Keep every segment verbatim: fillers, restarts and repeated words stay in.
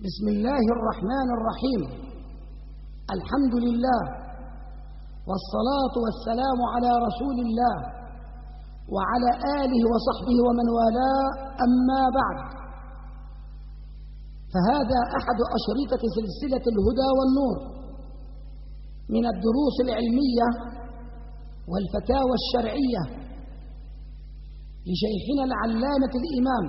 بسم الله الرحمن الرحيم. الحمد لله والصلاة والسلام على رسول الله وعلى آله وصحبه ومن والاه، أما بعد، فهذا أحد أشرطة سلسلة الهدى والنور من الدروس العلمية والفتاوى الشرعية لشيخنا العلامة الإمام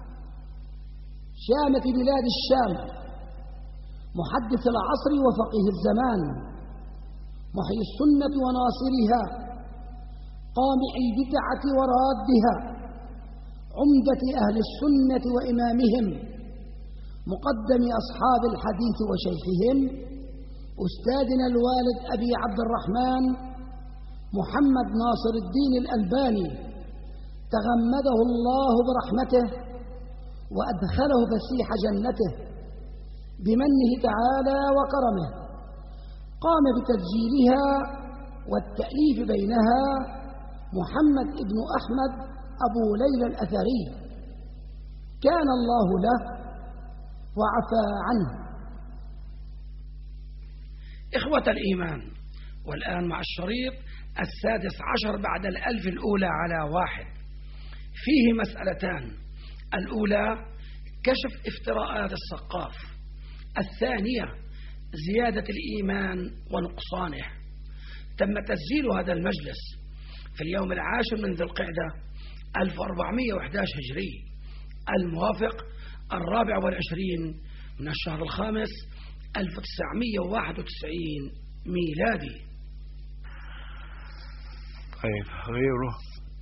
شامة بلاد الشام، محدث العصر وفقيه الزمان، محيي السنة وناصرها، قامع البدعة ورادها، عمدة أهل السنة وإمامهم، مقدم أصحاب الحديث وشيخهم، أستاذنا الوالد أبي عبد الرحمن محمد ناصر الدين الألباني، تغمده الله برحمته وأدخله فسيح جنته بمنه تعالى وكرمه. قام بتسجيلها والتأليف بينها محمد ابن أحمد أبو ليلى الأثري، كان الله له وعفى عنه. إخوة الإيمان، والآن مع الشريط السادس عشر بعد الألف الأولى على واحد، فيه مسألتان: الأولى كشف افتراءات السقاف، الثانية زيادة الإيمان ونقصانه. تم تسجيل هذا المجلس في اليوم العاشر من ذي القعدة ألف وأربعمائة وأحد عشر هجري، الموافق الرابع والعشرين من الشهر الخامس ألف وتسعمائة وواحد وتسعين ميلادي. طيب، غيره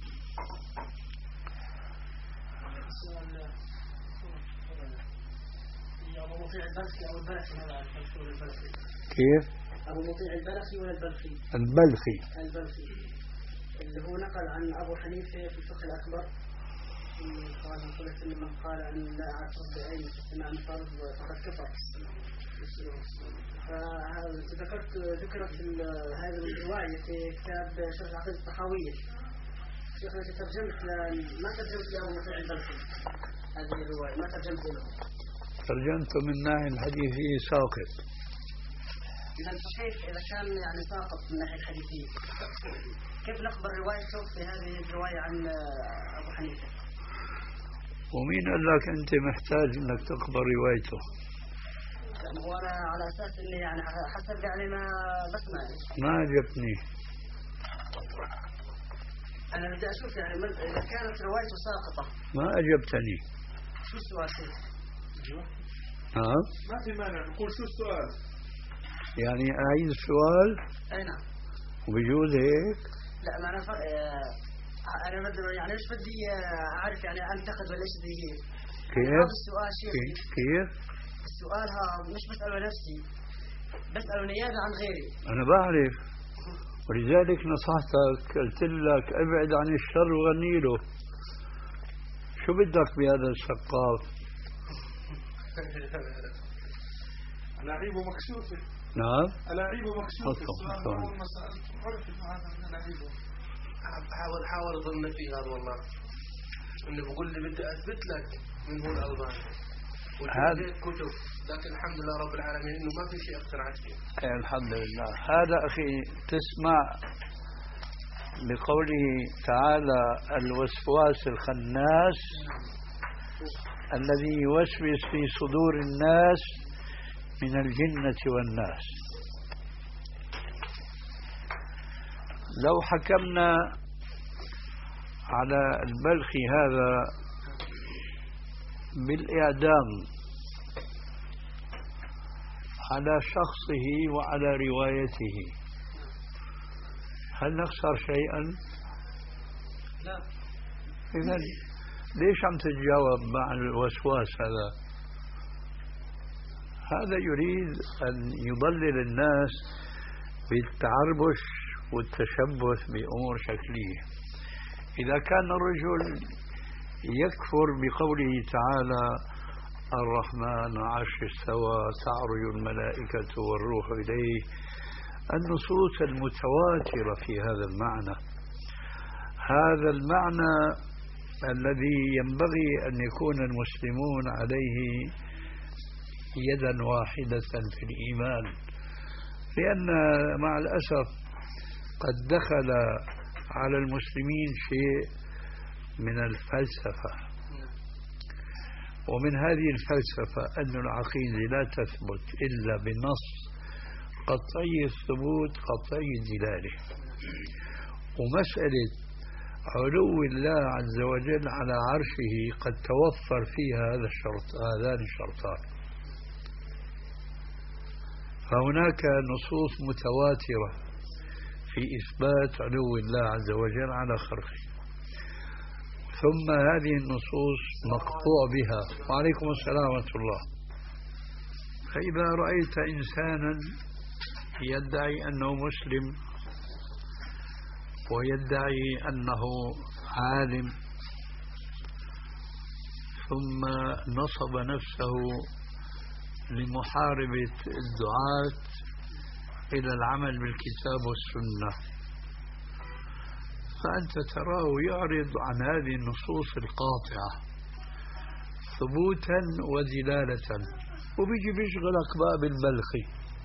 مطيع البلخي أو البلخي؟ هذا المشهور البلخي. كيف؟ أبو مطيع البلخي ولا البلخي؟ البلخي. البلخي اللي هو نقل عن أبو حنيفة في الفقه الأكبر قال قلت إن من قال أن لا أعترف بعين استماع الفرض فقد كفر. فذكرت ذكرت هذه الرواية في كتاب شرح العقيدة الطحاوية. شيخنا ترجمت ما ترجمت لأبو مطيع البلخي هذه الرواية، ما ترجمت له. ترجمته من ناحية الحديثية ساقط. إذا صحيح إذا كان يعني ساقط من ناحية الحديثية، كيف نقبل روايته في هذه الرواية عن أبو حنيفة؟ ومين قال لك أنت محتاج إنك تقبل روايته؟ يعني هو أنا على أساس إني يعني حسب يعني ما بسمع. ما عجبني. أنا بدي أشوف يعني إذا كانت روايته ساقطة. ما عجبتني. شو السؤال شيخ؟ نعم. ما في مانع نقول شو السؤال؟ يعني أعيد السؤال؟ أي نعم. وبجوز هيك؟ لا ما أنا ف... أنا بدي يعني إيش بدي أعرف يعني أنتقد ولا إيش بدي هيك. كيف؟ هذا السؤال شيخ. كيف؟ السؤال ها مش بسأله نفسي، بسأله نيابة عن غيري. أنا بعرف، ولذلك نصحتك، قلت لك ابعد عن الشر وغني له. شو بدك بهذا السقاف؟ ألاعيبه مكشوفة. نعم. ألاعيبه مكشوفة. السؤال أول ما سألت عرفت إنه هذا من ألاعيبه. حاول حاول ظن فيه هذا والله، إنه بقول لي بدي أثبت لك من هو الألباني. وجدت كتب، لكن الحمد لله رب العالمين إنه ما في شيء اقتنعت فيه. الحمد لله. هذا أخي تسمع بقوله تعالى: الوسواس الخناس الذي يوسوس في صدور الناس من الجنة والناس. لو حكمنا على البلخي هذا بالإعدام على شخصه وعلى روايته، هل نخسر شيئا؟ لا. إذن ليش عم تتجاوب مع الوسواس هذا؟ هذا يريد أن يضلل الناس بالتعربش والتشبث بأمور شكلية. إذا كان الرجل يكفر بقوله تعالى: الرحمن عرش استوى تعرج الملائكة والروح إليه، النصوص المتواترة في هذا المعنى، هذا المعنى الذي ينبغي أن يكون المسلمون عليه يدا واحدة في الإيمان، لأن مع الأسف قد دخل على المسلمين شيء من الفلسفة، ومن هذه الفلسفة أن العقيدة لا تثبت إلا بنص قطعي الثبوت قطعي الدلالة. ومسألة علو الله عز وجل على عرشه قد توفر فيها هذا الشرط هذان الشرطان. فهناك نصوص متواترة في إثبات علو الله عز وجل على خلقه، ثم هذه النصوص مقطوع بها. وعليكم السلام ورحمة الله. فإذا رأيت إنسانا يدعي أنه مسلم ويدعي أنه عالم ثم نصب نفسه لمحاربة الدعاة إلى العمل بالكتاب والسنة، فأنت تراه يعرض عن هذه النصوص القاطعة ثبوتا ودلالة، وبيجي بيشغلك بقى بالبلخي.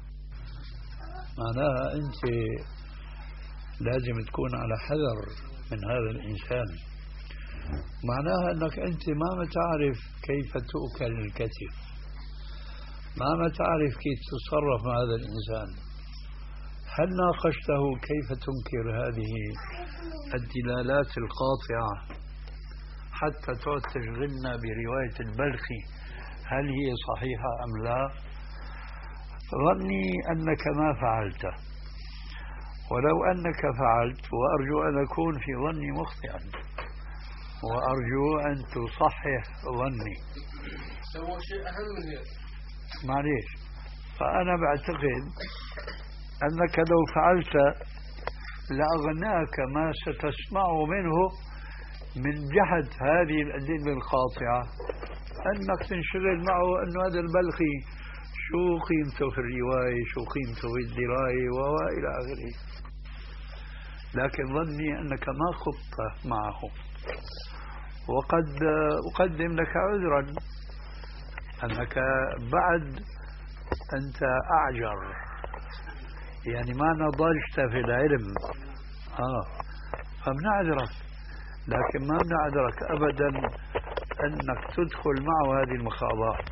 معناها أنت لازم تكون على حذر من هذا الإنسان. معناها أنك أنت ما تعرف كيف تؤكل الكتف، ما تعرف كيف تتصرف مع هذا الإنسان. هل ناقشته كيف تنكر هذه الدلالات القاطعة حتى تعد تشغلنا برواية البلخي هل هي صحيحة أم لا؟ ظني أنك ما فعلت، ولو أنك فعلت، وأرجو أن أكون في ظني مخطئا، وأرجو أن تصحح ظني. سوى شيء أهم من هيك. معليش، فأنا بعتقد أنك لو فعلت لأغناك ما ستسمعه منه من جهة هذه الأدلة القاطعة، أنك تنشغل معه أنه هذا البلخي شو قيمته في الرواية، شو قيمته في الدراية وإلى آخره. لكن ظني أنك ما خضت معه، وقد أقدم لك عذرا أنك بعد أنت أعجر، يعني ما نضجت في العلم. آه فبنعذرك، لكن ما بنعذرك أبدا أنك تدخل معه هذه المخاضات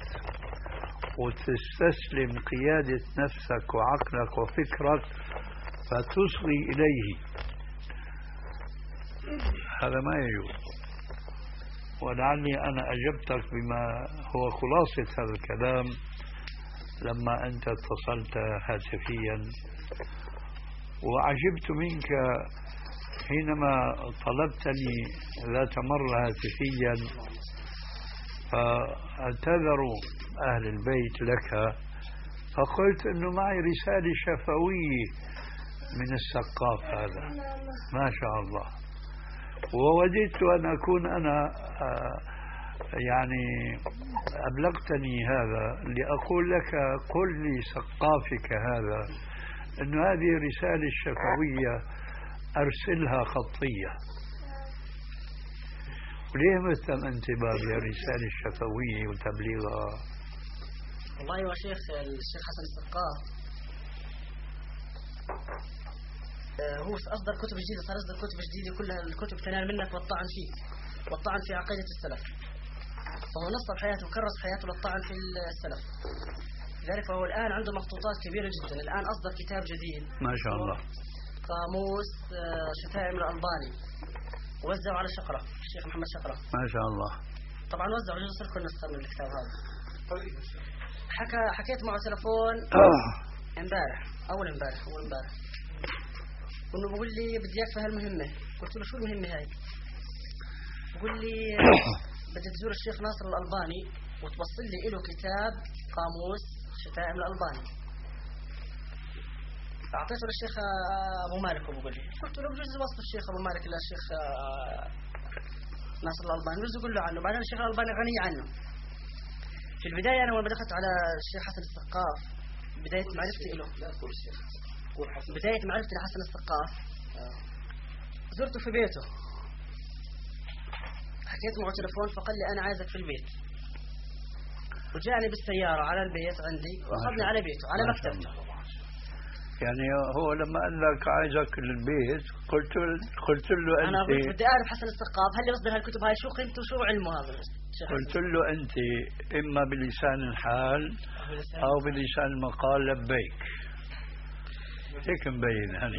وتستسلم قيادة نفسك وعقلك وفكرك فتصغي إليه. هذا ما يجوز. ولعلي أنا أجبتك بما هو خلاصة هذا الكلام لما أنت اتصلت هاتفيا، وعجبت منك حينما طلبتني ذات مرة هاتفيا فاعتذر أهل البيت لك، فقلت أنه معي رسالة شفوية من السقاف هذا ما شاء الله، ووددت أن أكون أنا يعني أبلغتني هذا لأقول لك قل لي سقافك هذا أن هذه رسالة شفوية أرسلها خطية. وليه مثل انتباه للرسالة الشفوية وتبليغها؟ والله يا شيخ الشيخ حسن السقاف هو أصدر كتب جديدة، صار يصدر كتب جديدة كلها الكتب تنال منك والطعن فيك والطعن في عقيدة السلف، فهو نصب حياته وكرس حياته للطعن في السلف. لذلك فهو الآن عنده مخطوطات كبيرة جدا. الآن أصدر كتاب جديد ما شاء الله، قاموس شتائم الألباني، ووزعه على شقرة الشيخ محمد شقرة ما شاء الله. طبعا وزعوا جزء لكل نسخة من الكتاب هذا. حكى حكيت معه تلفون امبارح أول امبارح أول امبارح وإنه بقول لي بدي إياك في هالمهمة. قلت له شو المهمة هاي؟ بقول لي بدي تزور الشيخ ناصر الألباني وتوصل لي له كتاب قاموس شتائم الألباني. أعطيته للشيخ أبو مالك وبقول لي، قلت له بجوز وصف الشيخ أبو مالك للشيخ ناصر الألباني بجوز أقول له عنه. بعدين الشيخ الألباني غني عنه. في البداية أنا لما دخلت على الشيخ حسن السقاف بداية معرفتي له بداية معرفتي لحسن السقاف زرته في بيته، حكيت معه تلفون فقال لي أنا عايزك في البيت. وجاني بالسيارة على البيت عندي وأخذني على بيته على مكتبته. يعني هو لما قال لك عايزك للبيت قلت قلت له أنت، أنا بدي أعرف حسن السقاف هل يصدر هالكتب هاي شو قيمته وشو علمه هذا؟ قلت له أنت إما بلسان الحال أو بلسان المقال لبيك، هيك مبين هني.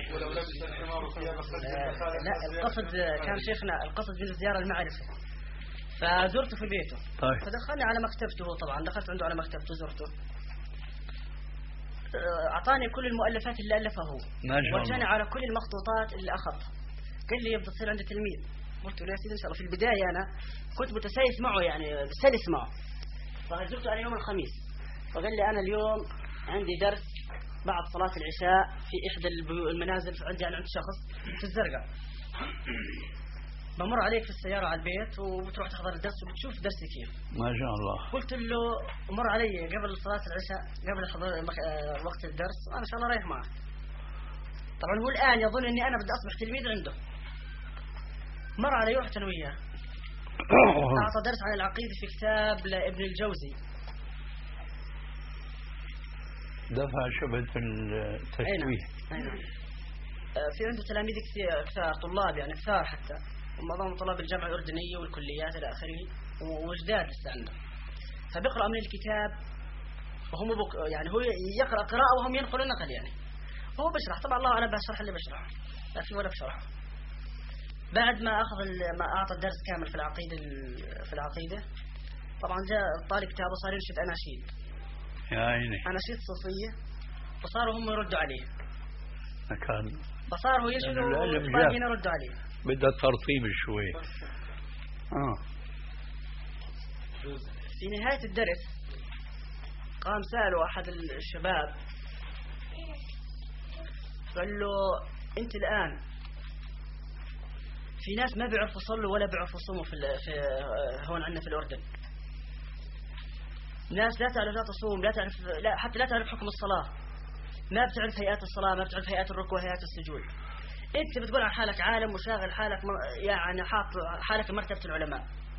لا القصد كان شيخنا القصد من الزيارة المعرفة، فزرته في بيته. طيب. فدخلني على مكتبته، طبعا دخلت عنده على مكتبته زرته، أعطاني كل المؤلفات اللي ألفها هو، ورجاني على كل المخطوطات اللي أخذها، قال لي يبدأ تصير عندي تلميذ. قلت له يا سيدي إن شاء الله. في البداية أنا كنت متسيس معه يعني سلس معه، فزرته أنا يوم الخميس فقال لي أنا اليوم عندي درس بعد صلاة العشاء في إحدى المنازل عندي أنا عند شخص في الزرقاء، بمر عليك في السيارة على البيت وبتروح تحضر الدرس وبتشوف درسي كيف. ما شاء الله. قلت له مر علي قبل صلاة العشاء قبل حضور وقت الدرس أنا إن شاء الله رايح معه. طبعا هو الآن يظن أني أنا بدي أصبح تلميذ عنده. مر علي ورحت أنا وياه أعطى درس عن العقيدة في كتاب لابن الجوزي، دفع شبهة التشويه. في عنده تلاميذ كثار طلاب يعني كثار حتى، ومعظم طلاب الجامعة الأردنية والكليات إلى آخره وجداد لسه عنده. فبيقرأ من الكتاب وهم بك يعني هو يقرأ قراءة وهم ينقلوا النقل يعني، هو بشرح. طبعا الله أنا بشرح اللي بشرح لا في ولا بشرح. بعد ما أخذ ما أعطى الدرس كامل في العقيدة في العقيدة طبعا جاء طالب كتابه صار ينشد أناشيد يا عيني أناشيد صوفية، فصاروا هم يردوا عليه. كان فصاروا ينشدوا والباقيين يردوا عليه. بدها ترطيب شوي. آه. في نهاية الدرس قام سأله أحد الشباب قال له أنت الآن في ناس ما بيعرفوا يصلوا ولا بيعرفوا يصوموا في, في هون عندنا في الأردن، ناس لا تعرف لا تصوم لا تعرف لا حتى لا تعرف حكم الصلاة، ما بتعرف هيئات الصلاة، ما بتعرف هيئات الركوع هيئات السجود. أنت بتقول عن حالك عالم وشاغل حالك يعني حاط حالك مرتبة العلماء.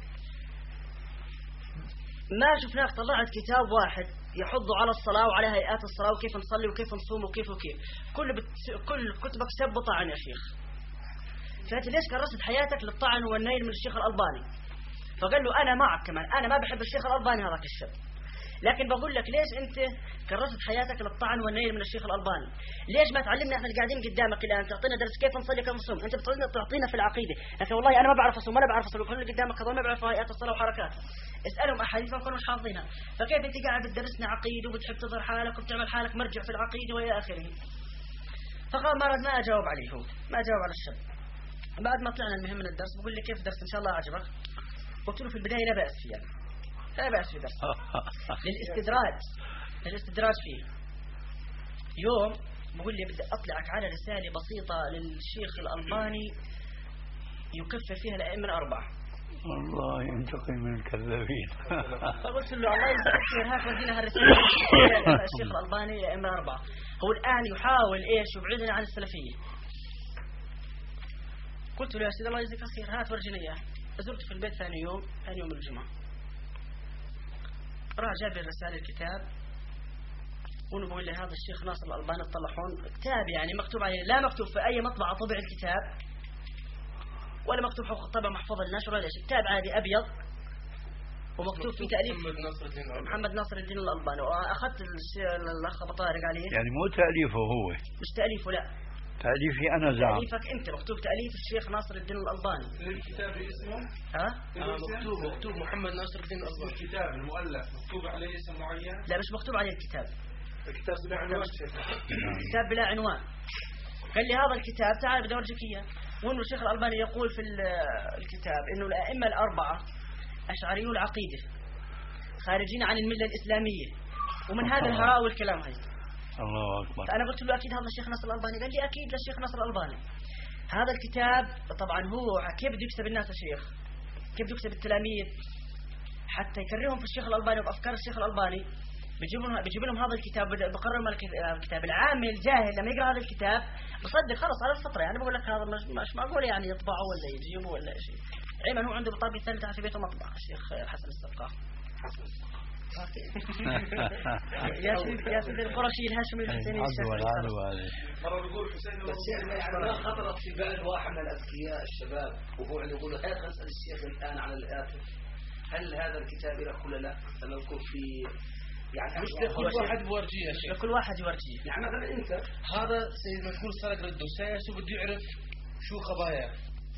ما شفناك طلعت كتاب واحد يحض على الصلاة وعلى هيئات الصلاة وكيف نصلي وكيف نصوم وكيف وكيف، كل بت... كل كتبك سب وطعن يا شيخ. فأنت ليش كرست حياتك للطعن والنيل من الشيخ الألباني؟ فقال له أنا معك كمان، أنا ما بحب الشيخ الألباني هذاك الشاب، لكن بقول لك ليش أنت كرست حياتك للطعن والنيل من الشيخ الألباني؟ ليش ما تعلمنا احنا قاعدين قدامك الآن تعطينا درس كيف نصلي كيف نصوم؟ أنت بتعطينا تعطينا في العقيدة، لكن والله أنا ما بعرف أصوم ولا بعرف أصلي، كل اللي قدامك هذول ما بيعرفوا هيئات الصلاة وحركاتها. اسألهم أحاديث ما كانوا مش حافظينها، فكيف أنت قاعد بتدرسنا عقيدة وبتحب تظهر حالك وبتعمل حالك مرجع في العقيدة وإلى آخره. فقال مرض ما أجاوب عليه، هو ما أجاوب على الشاب. بعد ما طلعنا المهم من الدرس بقول لي كيف درس إن شاء الله عجبك؟ قلت له في البداية لا بأس فيه يعني. لا بأس في درس للاستدراج للاستدراج فيه. يوم بقول لي بدي أطلعك على رسالة بسيطة للشيخ الألباني يكفر فيها الأئمة الأربعة. الله ينتقم من الكذابين. فقلت له الله يجزاك خير هات ودينا هالرسالة الشيخ الألباني الأئمة الأربعة. هو الآن يحاول إيش يبعدنا عن السلفية. قلت له يا سيدي الله يجزاك خير هات ورجينا إياه. فزرت في البيت ثاني يوم ثاني يوم الجمعة، راح جاب لي الرسالة الكتاب وانا بقول لي هذا الشيخ ناصر الألباني الطلحون كتاب يعني مكتوب عليه، لا مكتوب في أي مطبعة طبع الكتاب ولا مكتوب حقوق الطبع محفوظ النشر ولا شيء، كتاب عادي أبيض ومكتوب في تأليف محمد ناصر الدين الألباني. وأخذت الأخ أبو طارق عليه يعني مو تأليفه هو، مش تأليفه لا تأليفي أنا زعم تأليفك أنت، مكتوب تأليف الشيخ ناصر الدين الألباني. الكتاب اسمه ها؟ آه مكتوب مكتوب محمد ناصر الدين الألباني. الكتاب المؤلف مكتوب عليه اسم معين؟ لا مش مكتوب عليه الكتاب. الكتاب بلا عنوان. الكتاب بلا عنوان. قال لي هذا الكتاب تعال بدي أورجيك إياه. وإنه الشيخ الألباني يقول في الكتاب إنه الأئمة الأربعة أشعريو العقيدة خارجين عن الملة الإسلامية، ومن هذا الهراء والكلام هذا. الله أكبر. فأنا قلت له أكيد هذا الشيخ ناصر الألباني. قال لي أكيد للشيخ ناصر الألباني. هذا الكتاب طبعا هو كيف بده يكسب الناس يا شيخ، كيف بده يكسب التلاميذ حتى يكرههم في الشيخ الألباني وبأفكار الشيخ الألباني. بيجيب لهم بيجيب لهم هذا الكتاب بقرر الكتاب. العامي الجاهل لما يقرأ هذا الكتاب بصدق خلص على الفطرة يعني. بقول لك هذا مش, مش معقول يعني يطبعوا ولا يجيبوا ولا شيء. عيما هو عنده بالطابع الثالثة في بيته مطبخ الشيخ حسن السقاف. يا سيدي يا سيدي القرشي الهاشمي الحسيني مرة بيقول حسين بس يعني ما خطرت في بال واحد من الأذكياء الشباب وهو اللي يقول هات أسأل الشيخ الآن على الآتف هل هذا الكتاب له ولا لا؟ سنذكر في يعني مش لكل واحد بورجيه يا شيخ، لكل واحد يورجيه. يعني مثلا أنت هذا سيد مشغول سرق الدوسية شو بده يعرف شو خبايا.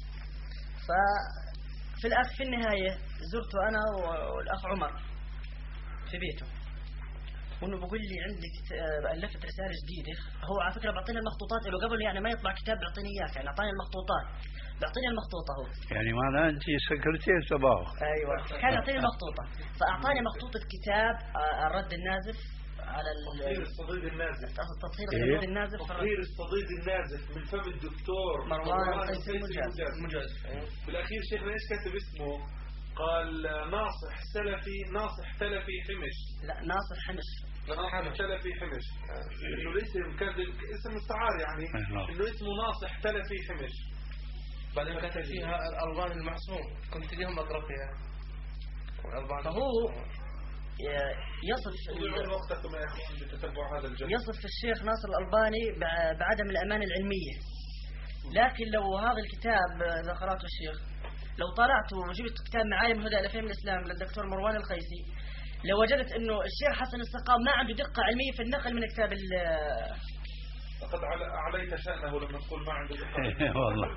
ففي الأخ في النهاية زرته أنا والأخ عمر في بيته، وإنه بقول لي عندك ألفت رسالة جديدة. هو على فكرة بعطيني المخطوطات له قبل يعني ما يطلع كتاب بيعطيني إياه، يعني أعطاني المخطوطات بيعطيني المخطوطة هو. يعني معناه أنت سكرتير تبعه. أيوة كان يعطيني المخطوطة، فأعطاني مخطوطة كتاب الرد النازف على تطهير الصديد النازف. تطهير الصديد النازف تطهير الصديد النازف من فم الدكتور مروان قيس المجاز. المجاز. بالأخير شيخنا إيش كاتب اسمه؟ قال ناصح سلفي ناصح تلفي حمش. لا ناصح حمش. ناصح تلفي حمش. إنه الاسم كان اسم مستعار يعني إنه اسمه ناصح تلفي حمش. بعدين كتب فيها الألبان المعصوم كنت اليوم أقرأ فيها. فهو يصف يصف الشيخ ناصر الألباني بعدم الأمانة العلمية. لكن لو هذا الكتاب إذا قرأته الشيخ لو طلعته وجبت كتاب معالم هدى إلى فهم الإسلام للدكتور مروان الخيسي لوجدت إنه الشيخ حسن السقام ما عنده دقة علمية في النقل من كتاب ال لقد عليك شأنه لما تقول ما عنده دقة. والله.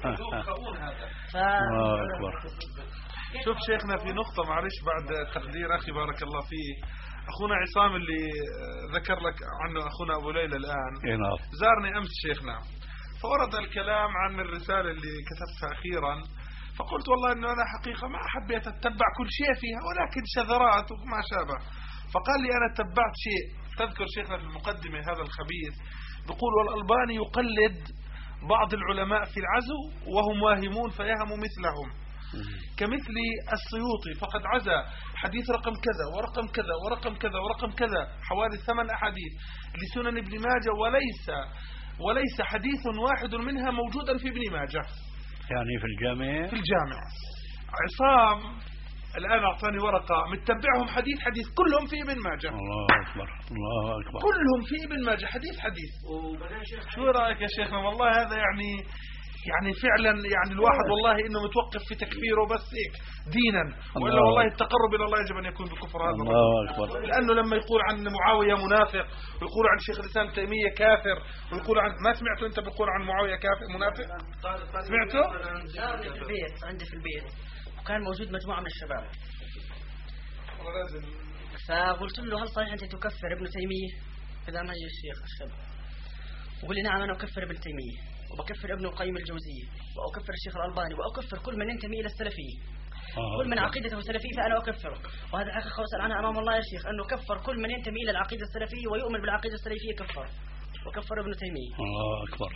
الله أكبر. شوف شيخنا في نقطة معلش بعد تقدير أخي بارك الله فيه، أخونا عصام اللي ذكر لك عنه أخونا أبو ليلى الآن زارني أمس شيخنا، فورد الكلام عن الرسالة اللي كتبتها أخيرا، فقلت والله أنه أنا حقيقة ما حبيت أتبع كل شيء فيها ولكن شذرات وما شابه. فقال لي أنا تبعت شيء، تذكر شيخنا في المقدمة هذا الخبيث بيقول والألباني يقلد بعض العلماء في العزو وهم واهمون فيهم مثلهم كمثل السيوطي فقد عزى حديث رقم كذا ورقم كذا ورقم كذا ورقم كذا حوالي ثمان أحاديث لسنن ابن ماجه وليس وليس حديث واحد منها موجودا في ابن ماجه يعني في الجامع في الجامع. عصام الآن أعطاني ورقة متبعهم حديث حديث كلهم في ابن ماجه. الله أكبر الله أكبر كلهم في ابن ماجه حديث حديث. شو رأيك يا شيخنا؟ والله هذا يعني يعني فعلا يعني الواحد والله إنه متوقف في تكفيره بس هيك دينا، وإلا والله التقرب إلى الله يجب أن يكون بكفر هذا الله أكبر. لأنه لما يقول عن معاوية منافق ويقول عن شيخ الإسلام تيمية كافر ويقول عن ما سمعته أنت بيقول عن معاوية كافر منافق؟ سمعته؟ عندي في البيت عندي في البيت وكان موجود مجموعة من الشباب فقلت له هل صحيح أنت تكفر ابن تيمية؟ إذا ما يجي الشيخ الشاب وقال لي نعم أنا أكفر ابن تيمية وبكفر ابن القيم الجوزية وأكفر الشيخ الألباني وأكفر كل من ينتمي إلى السلفية كل من عقيدته سلفية فأنا أكفره. وهذا حقيقة وأسأل عنها أمام الله يا شيخ أنه كفر كل من ينتمي إلى العقيدة السلفية ويؤمن بالعقيدة السلفية كفر وكفر ابن تيمية. الله أكبر.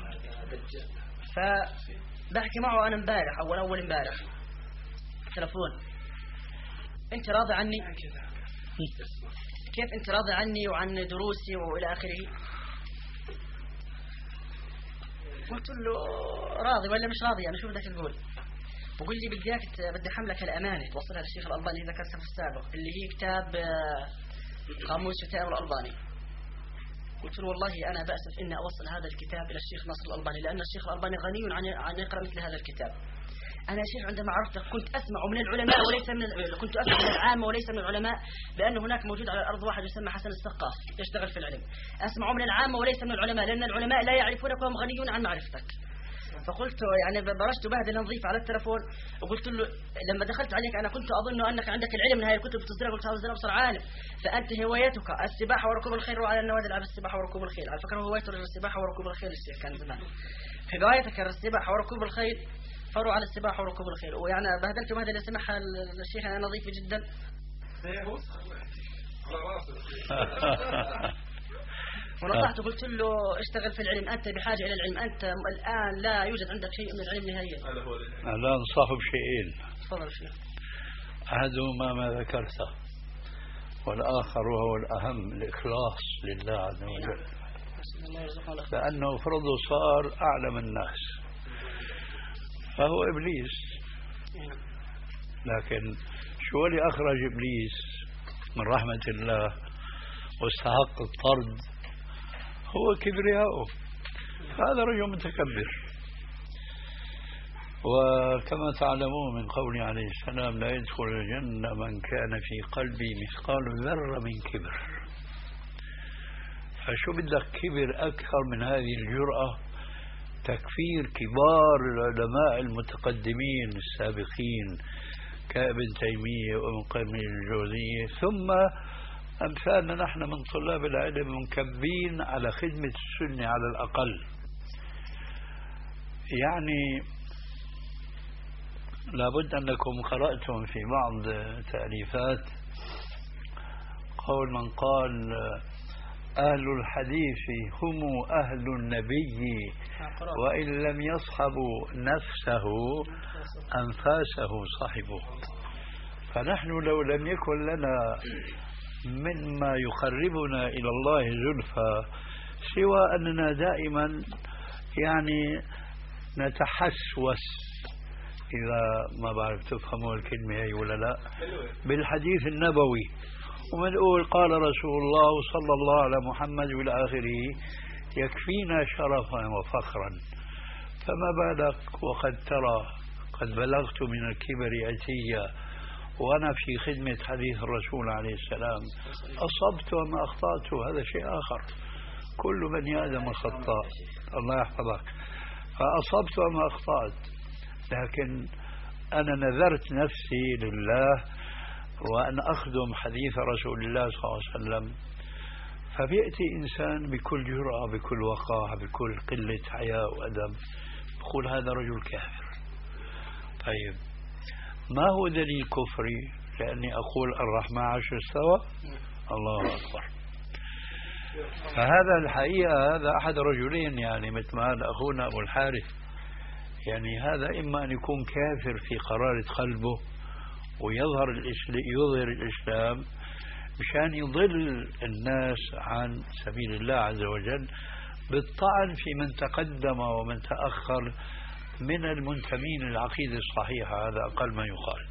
فبحكي معه أنا امبارح أول أول امبارح تلفون أنت راضي عني؟ كيف أنت راضي عني وعن دروسي وإلى آخره؟ قلت له راضي ولا مش راضي أنا شو بدك تقول؟ بقول لي بدي إياك بدي حملك الأمانة توصلها للشيخ الألباني اللي ذكرتها في السابق اللي هي كتاب قاموس شتائم الألباني. قلت له والله أنا بأسف إني أوصل هذا الكتاب إلى الشيخ ناصر الألباني لأن الشيخ الألباني غني عن عن يقرأ مثل هذا الكتاب. أنا شيخ عندما عرفتك كنت أسمع من العلماء وليس من كنت أسمع من العامة وليس من العلماء لأن هناك موجود على الأرض واحد يسمى حسن السقاف يشتغل في العلم. أسمع من العامة وليس من العلماء لأن العلماء لا يعرفونك وهم غنيون عن معرفتك. فقلت يعني برشت بهدل نظيف على التلفون وقلت له لما دخلت عليك أنا كنت أظن أنك عندك العلم من هاي الكتب تصدرها. قلت هذا أبصر عالم فأنت هوايتك السباحة وركوب الخيل وعلى النوادي العب السباحة وركوب الخيل. على فكرة هوايته السباحة وركوب الخيل الشيخ كان زمان في هوايتك السباحة وركوب الخيل فروا على السباحة وركوب الخيل ويعني بهدلت بهذا اللي سمعها الشيخ أنا نظيف جدا. ونصحته قلت له اشتغل في العلم أنت بحاجة إلى العلم أنت الآن لا يوجد عندك شيء من العلم نهائيا. لا أنصح بشيئين. تفضل شيخ. أحدهما ما ذكرته والآخر وهو الأهم الإخلاص لله عز وجل لأنه فرضه صار أعلم الناس فهو إبليس. لكن شو اللي أخرج إبليس من رحمة الله واستحق الطرد هو كبرياؤه. هذا رجل متكبر. وكما تعلمون من قول عليه السلام لا يدخل الجنة من كان في قلبه مثقال ذرة من كبر. فشو بدك كبر أكثر من هذه الجرأة؟ تكفير كبار العلماء المتقدمين السابقين كابن تيمية وابن قيم الجوزية، ثم أمثالنا نحن من طلاب العلم منكبين على خدمة السنة على الأقل. يعني لابد أنكم قرأتم في بعض تأليفات قول من قال أهل الحديث هم أهل النبي وإن لم يصحبوا نفسه أنفاسه صحبه. فنحن لو لم يكن لنا مما يقربنا إلى الله زلفى سوى أننا دائما يعني نتحسوس، إذا ما بعرف تفهموا الكلمة هي ولا لا، بالحديث النبوي، ومنقول قال رسول الله صلى الله على محمد والى آخره يكفينا شرفا وفخرا، فما بالك وقد ترى قد بلغت من الكبر أتيا وأنا في خدمة حديث الرسول عليه السلام، أصبت وما أخطأت هذا شيء آخر، كل بني آدم خطاء الله يحفظك، فأصبت وما أخطأت، لكن أنا نذرت نفسي لله وأن أخدم حديث رسول الله صلى الله عليه وسلم. فبيأتي إنسان بكل جرأة بكل وقاحة بكل قلة حياء وأدب يقول هذا رجل كافر. طيب ما هو دليل كفري؟ لأني أقول الرحمن عرش استوى، الله أكبر. فهذا الحقيقة هذا أحد رجلين، يعني مثل ما هذا أخونا أبو الحارث، يعني هذا إما أن يكون كافر في قرارة قلبه ويظهر يظهر الإسلام مشان يضل الناس عن سبيل الله عز وجل بالطعن في من تقدم ومن تأخر من المنتمين للعقيدة الصحيحة، هذا أقل ما يقال.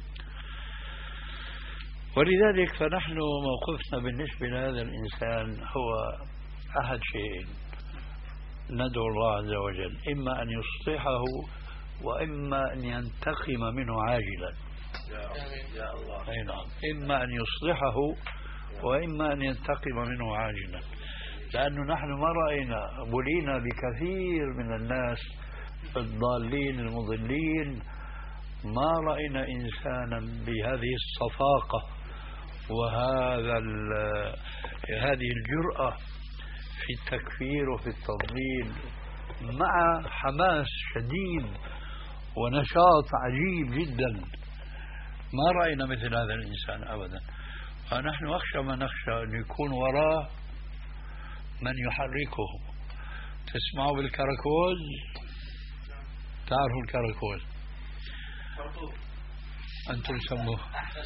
ولذلك فنحن موقفنا بالنسبة لهذا الإنسان هو أحد شيئين، ندعو الله عز وجل إما أن يصلحه وإما أن ينتقم منه عاجلا. يا الله. أي نعم، إما أن يصلحه وإما أن ينتقم منه عاجلا، لأنه نحن ما رأينا بلينا بكثير من الناس الضالين المضلين، ما رأينا إنسانا بهذه الصفاقة وهذا هذه الجرأة في التكفير وفي التضليل مع حماس شديد ونشاط عجيب جدا. ما رأينا مثل هذا الإنسان أبدا. فنحن أخشى ما نخشى أن يكون وراء من يحركه. تسمعوا بالكراكوز؟ تعرفوا الكراكوز؟ أنتم سموه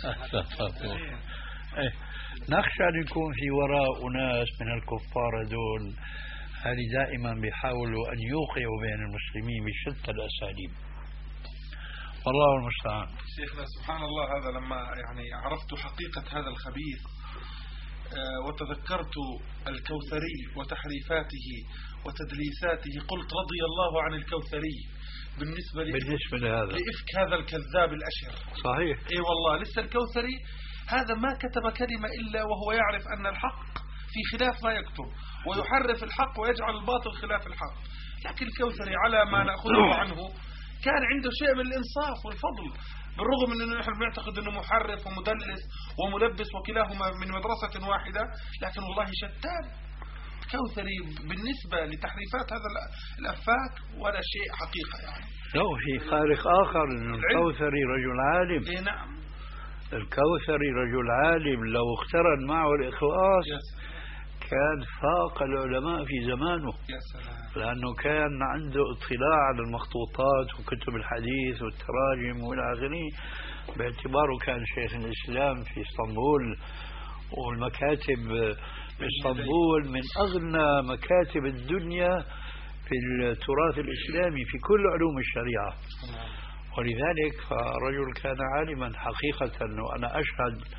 إيه. نخشى أن يكون في وراء أناس من الكفار دول هذه دائما بيحاولوا أن يوقعوا بين المسلمين بشتى الأساليب، والله المستعان. شيخنا سبحان الله، هذا لما يعني عرفت حقيقة هذا الخبيث آه وتذكرت الكوثري وتحريفاته وتدليساته قلت رضي الله عن الكوثري بالنسبة بالنسبة لهذا لإفك هذا الكذاب الأشر. صحيح. اي والله لسه الكوثري هذا ما كتب كلمة إلا وهو يعرف أن الحق في خلاف ما يكتب، ويحرف الحق ويجعل الباطل خلاف الحق. لكن الكوثري على ما نأخذه عنه كان عنده شيء من الإنصاف والفضل، بالرغم من أنه نحن بنعتقد أنه محرف ومدلس وملبس وكلاهما من مدرسة واحدة، لكن والله شتان. الكوثري بالنسبة لتحريفات هذا الأفاك ولا شيء حقيقة يعني. لو في فارق آخر أنه الكوثري رجل عالم. إيه نعم. الكوثري رجل عالم لو اقترن معه الإخلاص كان فاق العلماء في زمانه، لأنه كان عنده اطلاع على المخطوطات وكتب الحديث والتراجم والى آخره، باعتباره كان شيخ الإسلام في اسطنبول، والمكاتب في اسطنبول من أغنى مكاتب الدنيا في التراث الإسلامي في كل علوم الشريعة. ولذلك فرجل كان عالما حقيقة، وأنا أشهد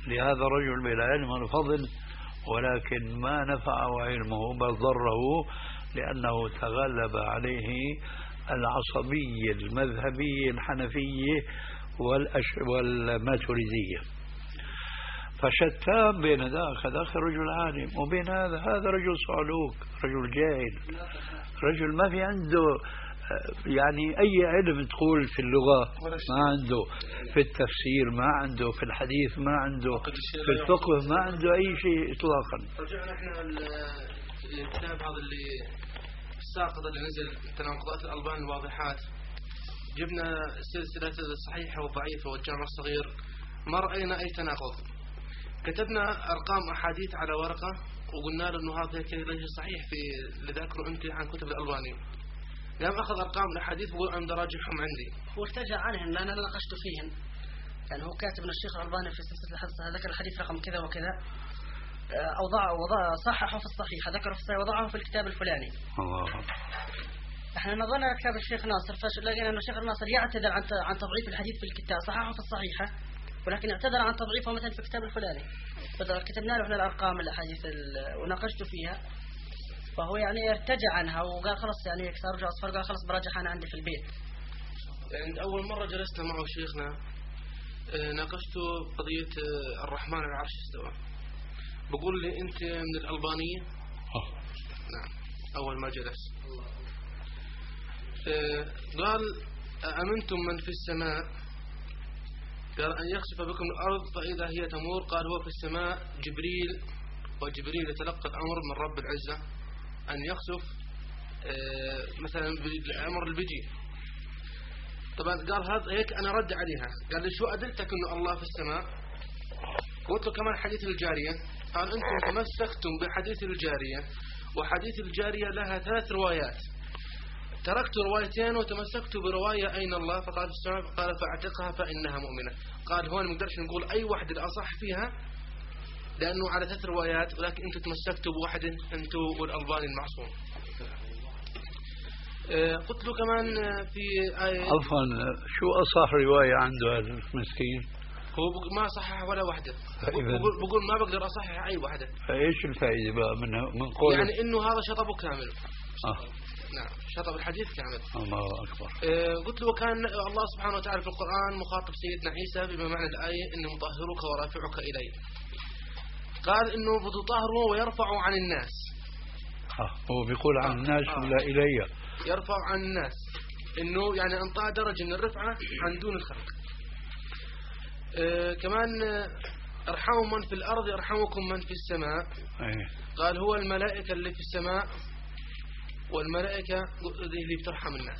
لهذا الرجل بالعلم والفضل، ولكن ما نفعه علمه بل ضره، لأنه تغلب عليه العصبية المذهبية الحنفية والماتريدية. فشتان بين ذاك هذاك رجل عالم وبين هذا هذا رجل صعلوك، رجل جاهل، رجل ما في عنده يعني أي علم تقول في اللغة ما عنده، في التفسير ما عنده، في الحديث ما عنده، في الفقه ما عنده أي شيء إطلاقا. رجعنا احنا الكتاب هذا اللي الساقط اللي نزل تناقضات الألبان الواضحات، جبنا سلسلة الصحيحة والضعيفة والجامع الصغير، ما رأينا أي تناقض. كتبنا أرقام أحاديث على ورقة وقلنا له إنه هذا ليس صحيح في اللي ذاكره أنت عن كتب الألباني. قام أخذ أرقام الأحاديث وقول أنا دراجعهم عندي. هو ارتجع عنهم لأن أنا ناقشت فيهم، يعني هو كاتب إن الشيخ الألباني في سلسلة الحديث ذكر الحديث رقم كذا وكذا، أوضع وضع صححه في الصحيح، ذكره في الصحيح وضعه في الكتاب الفلاني. الله. احنا نظرنا كتاب الشيخ ناصر فلقينا أن الشيخ الناصر يعتذر عن عن تضعيف الحديث في الكتاب، صححه في الصحيحة ولكن اعتذر عن تضعيفه مثلا في الكتاب الفلاني. فكتبنا له احنا الأرقام الأحاديث وناقشت فيها، فهو يعني ارتجع عنها وقال خلص يعني يكسر رجع أصفر، قال خلص براجعها أنا عندي في البيت. عند أول مرة جلسنا معه شيخنا ناقشته قضية الرحمن على العرش استوى، بقول لي أنت من الألبانية؟ نعم. أول ما جلس قال أأمنتم من في السماء، قال أن يخسف بكم الأرض فإذا هي تمور، قال هو في السماء جبريل، وجبريل يتلقى الأمر من رب العزة أن يخسف مثلا بالأمر اللي بيجي. طبعا قال هذا هيك، أنا رد عليها قال لي شو أدلتك إنه الله في السماء؟ قلت له كمان حديث الجارية، قال أنتم تمسكتم بحديث الجارية، وحديث الجارية لها ثلاث روايات، تركت روايتين وتمسكت برواية أين الله، فقال السماء، قال فاعتقها فإنها مؤمنة. قال هون ما نقدرش نقول أي واحدة الأصح فيها لأنه على ثلاث روايات، ولكن أنتم تمسكتوا بواحدة أنتم والألباني المعصوم. أه قلت له كمان في آية عفوا شو أصح رواية عنده هذا المسكين؟ هو ما صحح ولا واحدة، بقول, بقول ما بقدر أصحح أي واحدة. فإيش الفائدة بقى من من قوله؟ يعني إنه هذا شطبه كامل. آه. نعم شطب الحديث كامل. الله أكبر. أه قلت له كان الله سبحانه وتعالى في القرآن مخاطب سيدنا عيسى بما معنى الآية إني مطهرك ورافعك إلي، قال إنه بتطهره ويرفع عن الناس. آه. هو بيقول عن الناس آه. ولا إلي، يرفع عن الناس، إنه يعني أنطى درجة من الرفعة عن دون الخلق. أه كمان ارحموا من في الأرض يرحمكم من في السماء. أيه. قال هو الملائكة اللي في السماء والملائكة اللي بترحم الناس.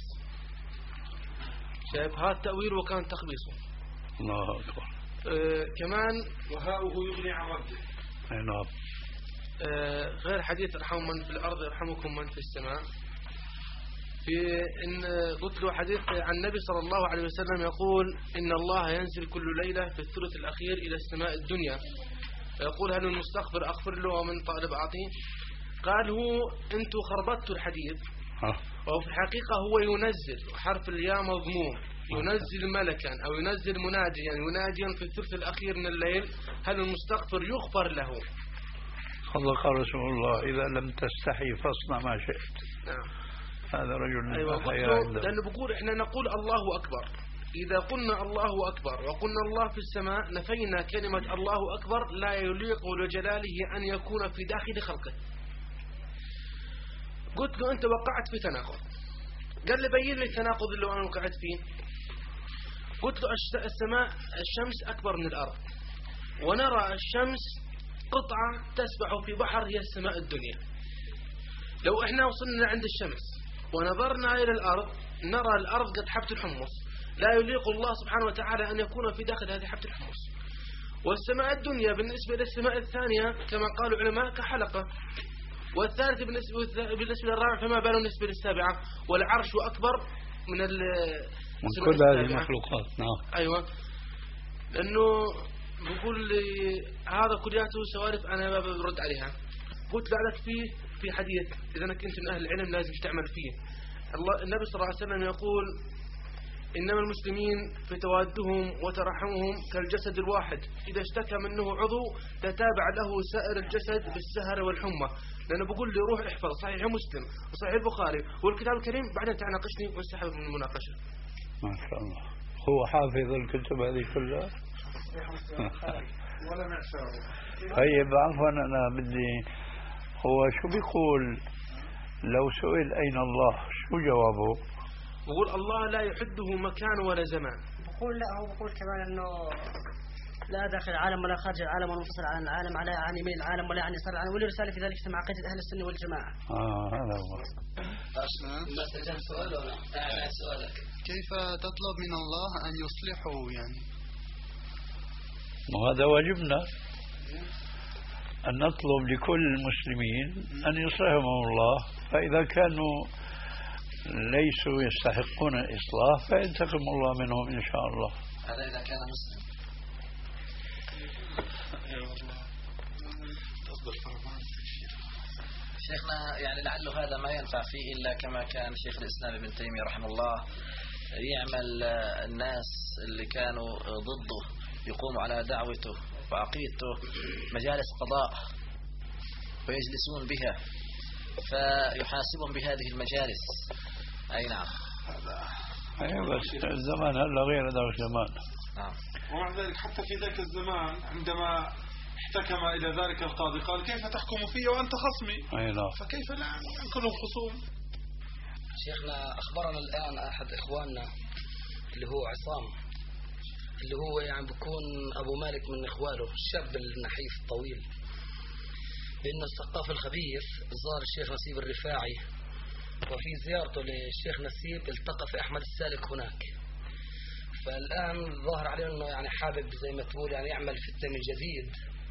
شايف هذا التأويل وكان تخبيصه. الله أكبر. أه كمان وهاؤه يغني عن ربه. أي نعم. أه غير حديث ارحموا من في الأرض يرحمكم من في السماء، في إن قلت له حديث عن النبي صلى الله عليه وسلم يقول إن الله ينزل كل ليلة في الثلث الأخير إلى السماء الدنيا، فيقول هل المستغفر أغفر له ومن طالب أعطيه. قال هو أنتم خربطتوا الحديث، وفي الحقيقة هو ينزل حرف الياء مضموم، ينزل ملكا أو ينزل مناديا يناديا في الثلث الأخير من الليل، هل المستغفر يغفر له. صدق رسول الله إذا لم تستحي فاصنع ما شئت. نعم. هذا رجل أيوة. لأنه بقول إحنا نقول الله أكبر، إذا قلنا الله أكبر وقلنا الله في السماء نفينا كلمة الله أكبر لا يليق لجلاله أن يكون في داخل خلقه. قلت له أنت وقعت في تناقض، قال لي بين لي التناقض اللي أنا وقعت فيه. قلت له السماء الشمس أكبر من الأرض، ونرى الشمس قطعة تسبح في بحر هي السماء الدنيا. لو إحنا وصلنا عند الشمس ونظرنا إلى الأرض نرى الأرض قد حبة الحمص، لا يليق الله سبحانه وتعالى أن يكون في داخل هذه حبة الحمص. والسماء الدنيا بالنسبة للسماء الثانية كما قالوا العلماء كحلقة، والثالثة بالنسبة بالنسبة للرابعة فما باله بالنسبة للسابعة، والعرش أكبر من من كل هذه المخلوقات. نعم. أيوة. لأنه بقول لي هذا كلياته سوالف أنا ما برد عليها. قلت بعدك فيه في حديث إذا أنك أنت من أهل العلم لازم تعمل فيه. الله النبي صلى الله عليه وسلم يقول إنما المسلمين في توادهم وترحمهم كالجسد الواحد، إذا اشتكى منه عضو تتابع له سائر الجسد بالسهر والحمى. لأنه بقول لي روح احفظ صحيح مسلم وصحيح البخاري والكتاب الكريم بعدين تناقشني وانسحب من المناقشة. ما شاء الله. هو حافظ الكتب هذه كلها. ولا معشار. طيب عفوا أنا بدي، هو شو بيقول لو سئل أين الله شو جوابه؟ بقول الله لا يحده مكان ولا زمان. بقول لا، هو بقول كمان انه لا داخل العالم ولا خارج العالم ولا منفصل عن العالم، على عن يمين العالم ولا عن يسار العالم، وله رسالة في ذلك مع عقيدة أهل السنة والجماعة. آه هذا هو. ما تجمع سؤال ولا أعلى سؤالك؟ كيف تطلب من الله أن يصلحه يعني؟ وهذا واجبنا أن نطلب لكل المسلمين أن يصلحهم الله، فإذا كانوا ليسوا يستحقون الإصلاح فينتقم الله منهم إن شاء الله. هذا إذا كان مسلم. شيخنا يعني لعله هذا ما ينفع فيه إلا كما كان شيخ الإسلام ابن تيمية رحمه الله يعمل الناس اللي كانوا ضده يقوموا على دعوته وعقيدته مجالس قضاء ويجلسون بها فيحاسبهم بهذه المجالس. أي نعم. أيوة بس الزمان هلا غير ذاك الزمان. نعم. ومع ذلك حتى في ذاك الزمان عندما احتكم إلى ذلك القاضي قال كيف تحكم في وأنت خصمي؟ أي نعم. فكيف لا يكونوا خصوم؟ شيخنا أخبرنا الآن أحد إخواننا اللي هو عصام، اللي هو يعني بيكون أبو مالك من إخوانه، الشاب النحيف الطويل، بأن الثقاف الخبيث زار الشيخ نسيب الرفاعي، وفي زيارته للشيخ نسيب التقى في أحمد السالك هناك. فالآن ظهر عليه أنه يعني حابب زي ما تقول يعني يعمل في التم الجديد.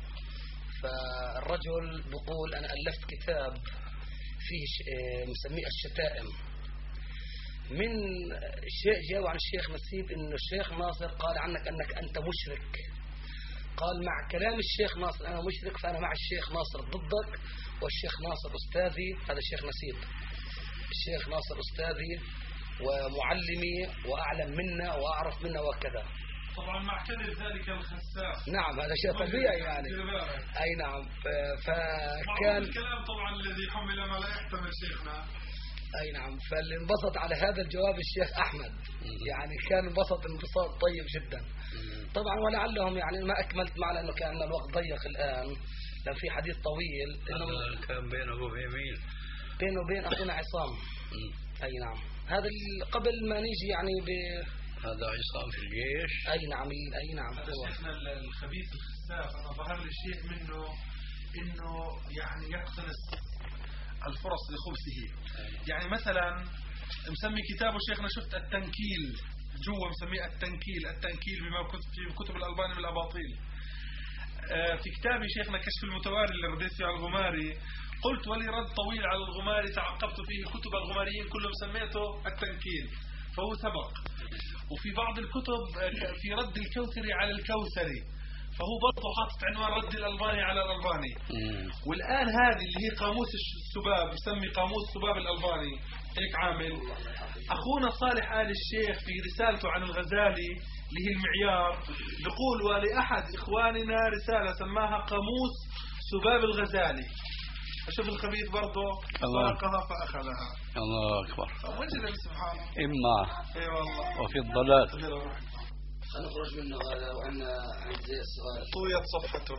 فالرجل بقول أنا ألفت كتاب فيه مسميه الشتائم. من شيء جاء عن الشيخ نسيب إنه الشيخ ناصر قال عنك أنك أنت مشرك. قال مع كلام الشيخ ناصر أنا مشرك، فأنا مع الشيخ ناصر ضدك، والشيخ ناصر أستاذي. هذا الشيخ نسيب. الشيخ ناصر أستاذي ومعلمي وأعلم منا وأعرف منا وكذا. طبعا مع كذب ذلك الخساس. نعم هذا شيء طبيعي يعني. أي نعم. فكان الكلام طبعا الذي حمل ما لا يحتمل شيخنا. أي نعم. فاللي انبسط على هذا الجواب الشيخ أحمد، يعني كان انبسط انبساط طيب جدا. طبعا ولعلهم يعني ما أكملت معنا أنه كان الوقت ضيق الآن لأن في حديث طويل. إنه كان بينه وبين مين؟ بينه وبين أخونا عصام. أي نعم. هذا قبل ما نيجي يعني ب هذا عصام في الجيش. أي نعم. أي نعم. هذا شيخنا الخبيث الخساف أنا ظهر لي شيء منه إنه يعني يقتنص الفرص لخبثه. يعني مثلا مسمي كتابه شيخنا شفت التنكيل جوا مسميه التنكيل التنكيل بما كتب في كتب الألباني بالأباطيل. في كتابي شيخنا كشف المتواري اللي رديت فيه على الغماري قلت ولي رد طويل على الغماري تعقبت فيه كتب الغماريين كلهم سميته التنكيل فهو سبق. وفي بعض الكتب في رد الكوثري على الكوثري فهو برضه حاطط عنوان رد الألباني على الألباني. والآن هذه اللي هي قاموس السباب يسمي قاموس سباب الألباني هيك عامل. أخونا صالح آل الشيخ في رسالته عن الغزالي اللي هي المعيار بيقول ولأحد إخواننا رسالة سماها قاموس سباب الغزالي. أشوف الخبيث برضه سرقها فأخذها. الله أكبر. وجل سبحانه. إما إي والله. وفي الضلال. سنخرج منه هذا وأنا عند السؤال. طويت صفحته.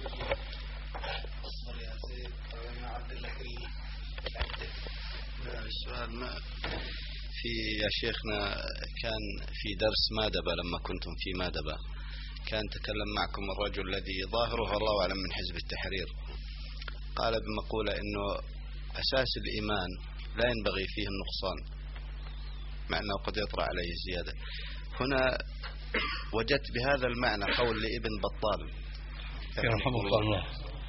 أصبر يا سيد أنا أعدل لك السؤال. ما في يا شيخنا كان في درس مادبة لما كنتم في مادبة كان تكلم معكم الرجل الذي ظاهره الله أعلم من حزب التحرير قال بمقولة إنه أساس الإيمان لا ينبغي فيه النقصان مع أنه قد يطرأ عليه الزيادة. هنا وجدت بهذا المعنى قول لابن بطال يرحمه الله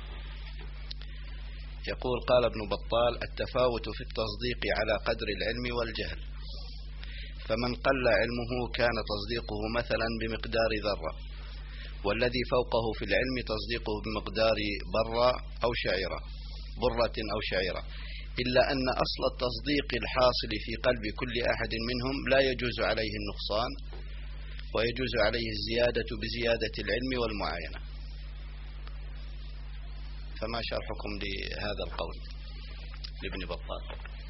يقول قال ابن بطال التفاوت في التصديق على قدر العلم والجهل، فمن قل علمه كان تصديقه مثلا بمقدار ذرة، والذي فوقه في العلم تصديقه بمقدار برة أو شعيرة برة أو شعيرة. إلا أن أصل التصديق الحاصل في قلب كل أحد منهم لا يجوز عليه النقصان، ويجوز عليه الزيادة بزيادة العلم والمعاينة. فما شرحكم لهذا القول لابن بطال؟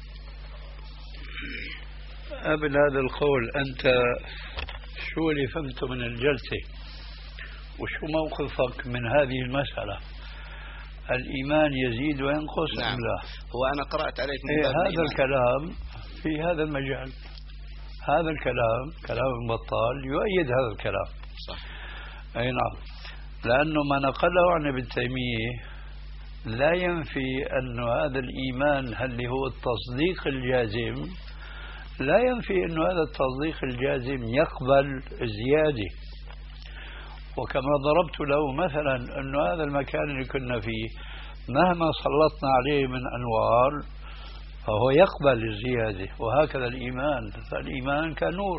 قبل هذا القول أنت شو اللي فهمته من الجلسة وشو موقفك من هذه المسألة؟ الإيمان يزيد وينقص نعم. أم لا؟ هو أنا قرأت عليك من إيه باب هذا الإيمان. الكلام في هذا المجال، هذا الكلام كلام البطال يؤيد هذا الكلام. صح. أي نعم، لأنه ما نقله عن ابن تيمية لا ينفي أن هذا الإيمان هل هو التصديق الجازم، لا ينفي أن هذا التصديق الجازم يقبل زيادة. وكما ضربت له مثلا أن هذا المكان اللي كنا فيه مهما سلطنا عليه من أنوار فهو يقبل الزيادة، وهكذا الإيمان، فالإيمان كنور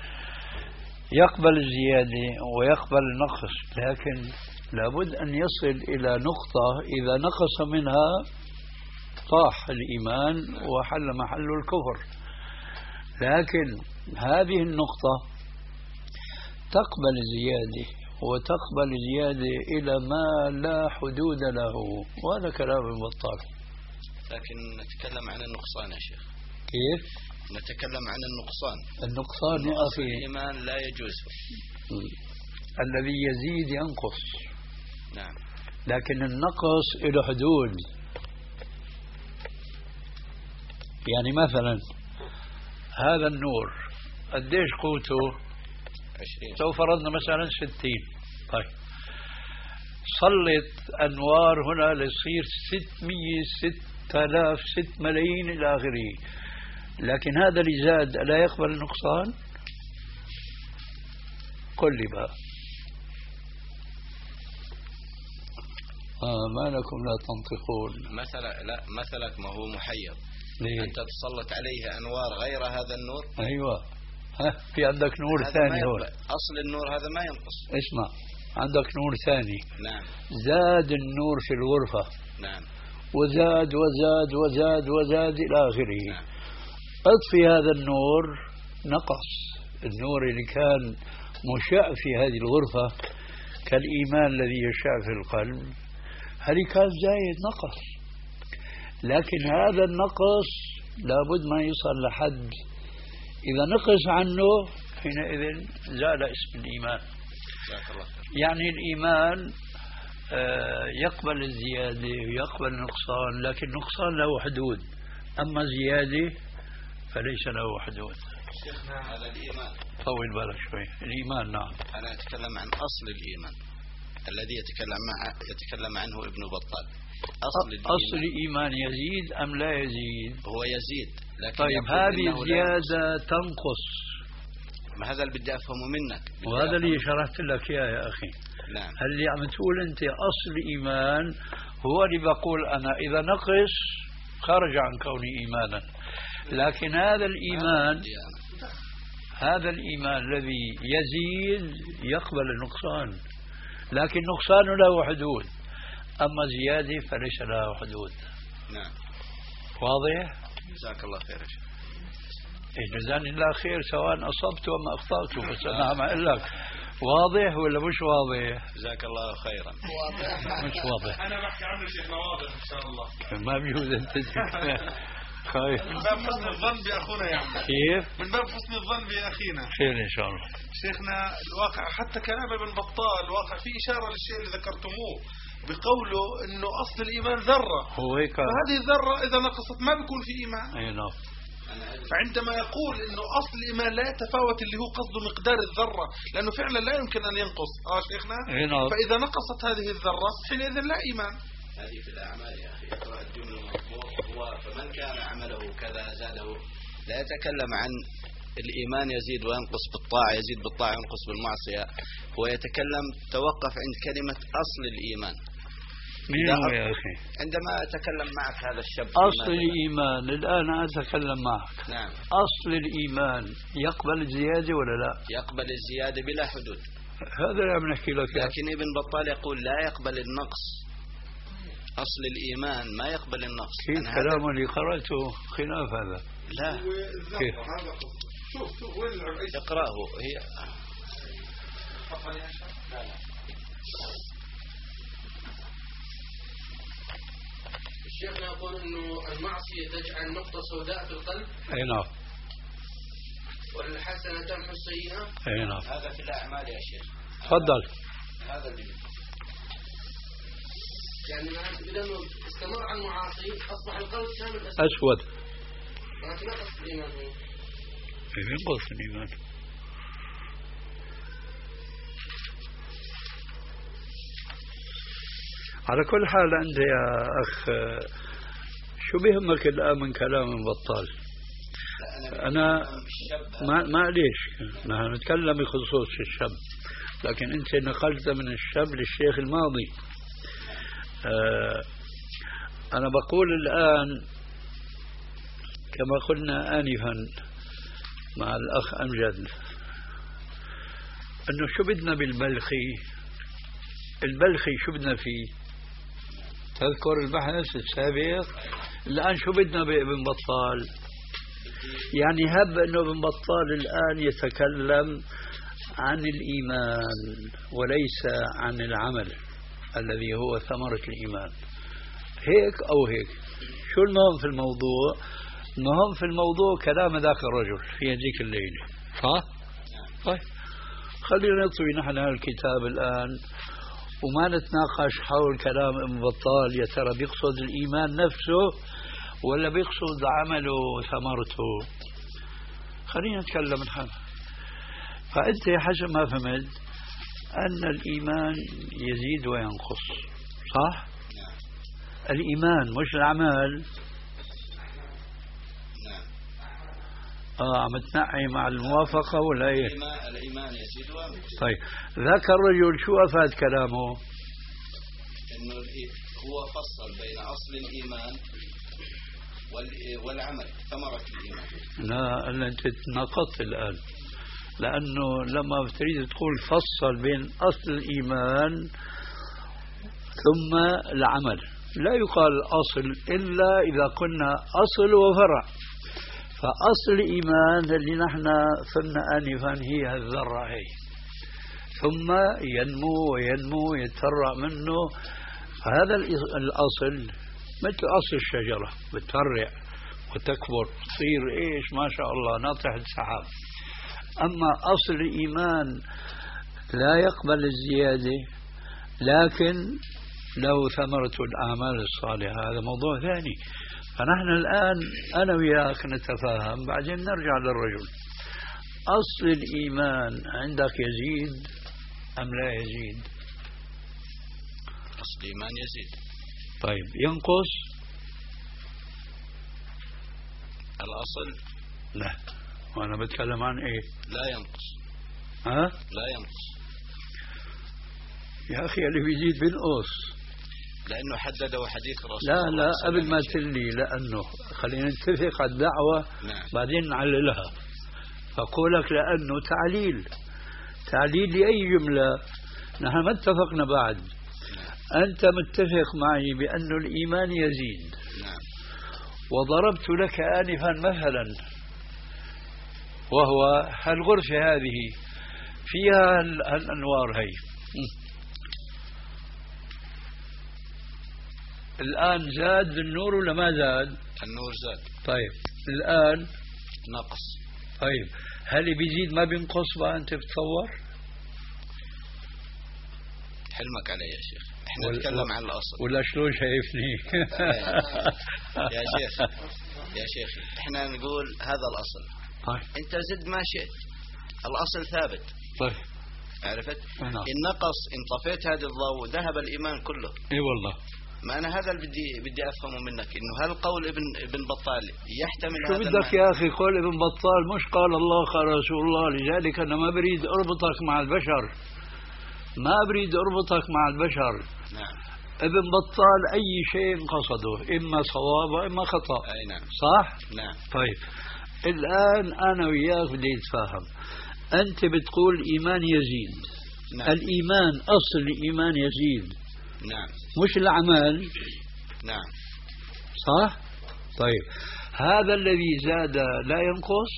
يقبل الزيادة ويقبل النقص، لكن لابد أن يصل إلى نقطة إذا نقص منها طاح الإيمان وحل محله الكفر. لكن هذه النقطة تقبل الزيادة وتقبل زيادة إلى ما لا حدود له، وهذا كلام بطال. لكن نتكلم عن النقصان يا شيخ. كيف؟ نتكلم عن النقصان. النقصان يا أخي الإيمان لا يجوز. الذي يزيد ينقص. نعم. لكن النقص له حدود. يعني مثلا هذا النور قديش قوته؟ عشرين. لو فرضنا مثلا ستين. طيب سلط أنوار هنا ليصير ستمية ستة آلاف ست ملايين إلى آخره، لكن هذا اللي زاد لا يقبل النقصان؟ قل لي بقى. آه ما لكم لا تنطقون؟ مثلا لا مثلك ما هو محير. ليه؟ أنت تسلط عليه أنوار غير هذا النور. أيوة. ها في عندك نور ثاني هون. أصل النور هذا ما ينقص. اسمع، عندك نور ثاني. نعم. زاد النور في الغرفة. نعم. وزاد وزاد وزاد وزاد إلى آخره. نعم. أطفي هذا النور نقص. النور اللي كان مشع في هذه الغرفة كالإيمان الذي يشع في القلب، هل كان زايد نقص. لكن هذا النقص لابد ما يصل لحد إذا نقص عنه حينئذ زال اسم الإيمان. يعني الإيمان يقبل الزيادة ويقبل النقصان، لكن النقصان له حدود، أما زيادة فليس له حدود. شيخنا هذا الإيمان طول بالك شوي. الإيمان نعم. أنا أتكلم عن أصل الإيمان الذي يتكلم مع يتكلم عنه ابن بطال. أصل الإيمان. أصل الإيمان يزيد أم لا يزيد؟ هو يزيد. لكن طيب هذه الزيادة تنقص. ما هذا اللي بدي أفهمه منك. وهذا اللي شرحت لك إياه يا أخي. نعم. اللي عم تقول أنت أصل الإيمان هو اللي بقول أنا إذا نقص خرج عن كوني إيمانا، لكن هذا الإيمان هذا الإيمان الذي يزيد يقبل النقصان، لكن نقصانه له حدود، أما زيادة فليس له حدود. نعم. واضح؟ جزاك الله خير. جزاني الله خير سواء أصبت وما أخطأت، بس أنا عم أقول لك واضح ولا مش واضح؟ جزاك الله خيرا. واضح. مش واضح. أنا بحكي عنه شيخنا واضح إن شاء الله. ما بيجوز أنت خايف. من باب حسن الظن بأخونا يعني. كيف؟ من باب حسن الظن بأخينا. خير إن شاء الله. شيخنا الواقع حتى كلام ابن بطال الواقع فيه إشارة للشيء اللي ذكرتموه بقوله إنه أصل الإيمان ذرة. هو هيك. فهذه الذرة إذا نقصت ما بيكون في إيمان. أي نعم. فعندما يقول إنه أصل الإيمان لا يتفاوت اللي هو قصده مقدار الذرة، لأنه فعلا لا يمكن أن ينقص. آه شيخنا. نعم. فإذا نقصت هذه الذرة حينئذ لا إيمان. هذه في الأعمال يا أخي. اقرأ الجملة مضبوط. هو فمن كان عمله كذا زاده. لا يتكلم عن الإيمان يزيد وينقص بالطاعة، يزيد بالطاعة وينقص بالمعصية. هو يتكلم توقف عند كلمة أصل الإيمان. مين هو يا أخي؟ عندما أتكلم معك هذا الشاب أصل الإيمان الآن أتكلم معك. نعم. أصل الإيمان يقبل الزيادة ولا لا؟ يقبل الزيادة بلا حدود. هذا اللي عم نحكي لك. لكن ابن بطال يقول لا يقبل النقص. أصل الإيمان ما يقبل النقص. كيف كلام اللي قرأته خلاف هذا؟ لا كيف؟ شوف شوف وين اقرأه. هي لا لا الشيخ يقول انه المعصية تجعل نقطة سوداء في القلب. اي نعم. والحسنة تمحو السيئة. اي نعم. هذا في الأعمال يا شيخ. تفضل. هذا اللي يعني إذا استمر على المعاصي أصبح القلب شامل أسود. ما تنقص الإيمان هو. ينقص الإيمان. على كل حال أنت يا أخ شو بيهمك الآن من كلام بطال؟ أنا ما معليش نحن نتكلم بخصوص الشاب، لكن أنت نقلت من الشاب للشيخ الماضي. آه أنا بقول الآن كما قلنا آنفا مع الأخ أمجد أنه شو بدنا بالبلخي؟ البلخي شو بدنا فيه؟ تذكر البحث السابق؟ الآن شو بدنا بابن بطال؟ يعني هب أنه ابن بطال الآن يتكلم عن الإيمان وليس عن العمل الذي هو ثمرة الإيمان، هيك أو هيك. شو المهم في الموضوع؟ المهم في الموضوع كلام ذاك الرجل في هذيك الليلة، صح؟ طيب خلينا نطوي نحن الكتاب الآن وما نتناقش حول كلام ابن بطال. يا ترى بيقصد الإيمان نفسه ولا بيقصد عمله وثمرته؟ خلينا نتكلم نحن. فأنت حسب ما فهمت أن الإيمان يزيد وينقص، صح؟ الإيمان مش الأعمال. آه عم تنعي مع الموافقة ولا إيه؟ الإيمان يزيد وينقص. طيب ذاك الرجل شو أفاد كلامه؟ إنه هو فصل بين أصل الإيمان والعمل ثمرة الإيمان. لا أنت تناقضت الآن، لأنه لما تريد تقول فصل بين أصل الإيمان ثم العمل لا يقال أصل إلا إذا قلنا أصل وفرع. فأصل الإيمان اللي نحن فهمنا آنفا هي الذرة هي، ثم ينمو وينمو يتفرع منه. هذا الأصل مثل أصل الشجرة بتفرع وتكبر تصير إيش ما شاء الله ناطحة السحاب. أما أصل الإيمان لا يقبل الزيادة، لكن له ثمرة الأعمال الصالحة، هذا موضوع ثاني. فنحن الآن أنا وياك نتفاهم بعدين نرجع للرجل. أصل الإيمان عندك يزيد أم لا يزيد؟ أصل الإيمان يزيد. طيب ينقص؟ الأصل لا، وأنا بتكلم عن إيه؟ لا ينقص. ها؟ لا ينقص يا أخي اللي بيزيد بينقص، لأنه حدده حديث الرسول. لا لا قبل ما تلي، لأنه خلينا نتفق على الدعوة. نعم. بعدين نعللها. فقولك لأنه تعليل تعليل لأي جملة نحن ما اتفقنا بعد. نعم. أنت متفق معي بأنه الإيمان يزيد. نعم. وضربت لك آنفا مثلا وهو الغرفة هذه فيها الأنوار هي، الآن زاد النور ولا ما زاد؟ النور زاد. طيب الآن نقص. طيب هل بيزيد ما بينقص بقى أنت بتصور؟ حلمك علي يا شيخ، احنا نتكلم عن الأصل. ولا شلون شايفني؟ يا شيخ يا شيخ احنا نقول هذا الأصل. طيب انت زد ما شئت، الأصل ثابت. طيب عرفت؟ نعم. إن نقص إن طفيت هذا الضوء ذهب الإيمان كله. اي والله. ما أنا هذا اللي بدي بدي أفهمه منك، إنه هل قول ابن ابن بطال يحتمل شو هذا بدك يا أخي؟ قول ابن بطال مش قال الله قال رسول الله. لذلك أنا ما بريد أربطك مع البشر، ما بريد أربطك مع البشر. نعم. ابن بطال أي شيء قصده، إما صواب وإما خطأ. أي نعم. صح؟ نعم. طيب الآن أنا وياك بدي نتفاهم. أنت بتقول الإيمان يزيد. نعم. الإيمان أصل الإيمان يزيد. نعم. مش الأعمال. نعم. صح؟ طيب هذا الذي زاد لا ينقص؟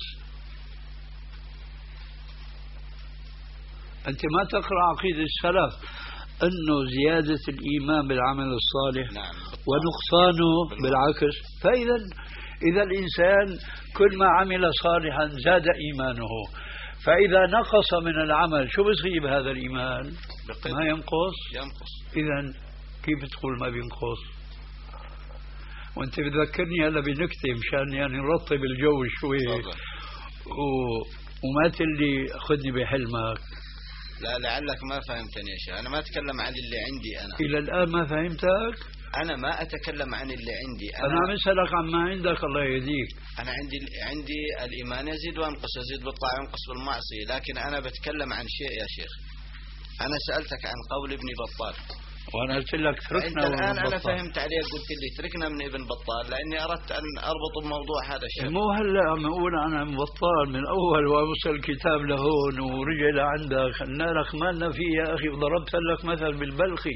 أنت ما تقرأ عقيدة السلف أنه زيادة الإيمان بالعمل الصالح نعم. ونقصانه بالعكس. فإذا إذا الإنسان كل ما عمل صالحا زاد إيمانه، فإذا نقص من العمل شو بصيب هذا الإيمان؟ ما ينقص. ينقص. إذا كيف تقول ما بينقص؟ وأنت بتذكرني هلا بنكتة مشان يعني نرطب الجو شوي و... وما تلي خذني بحلمك. لا لعلك ما فهمتني يا شيخ، أنا ما أتكلم عن اللي عندي أنا. إلى الآن ما فهمتك؟ أنا ما أتكلم عن اللي عندي أنا. أنا عم أسألك عن ما عندك الله يهديك. أنا عندي عندي الإيمان يزيد وينقص، يزيد بالطاعة وينقص بالمعصية، لكن أنا بتكلم عن شيء يا شيخ. أنا سألتك عن قول ابن بطال وأنا قلت لك تركنا أنت الآن أنا فهمت عليك، قلت لي تركنا من ابن بطال لأني أردت أن أربط بموضوع هذا الشيء. مو هلا عم أقول أنا ابن بطال من أول ووصل الكتاب لهون ورجع لعندك، قلنا لك ما لنا فيه يا أخي، وضربت لك مثل بالبلخي.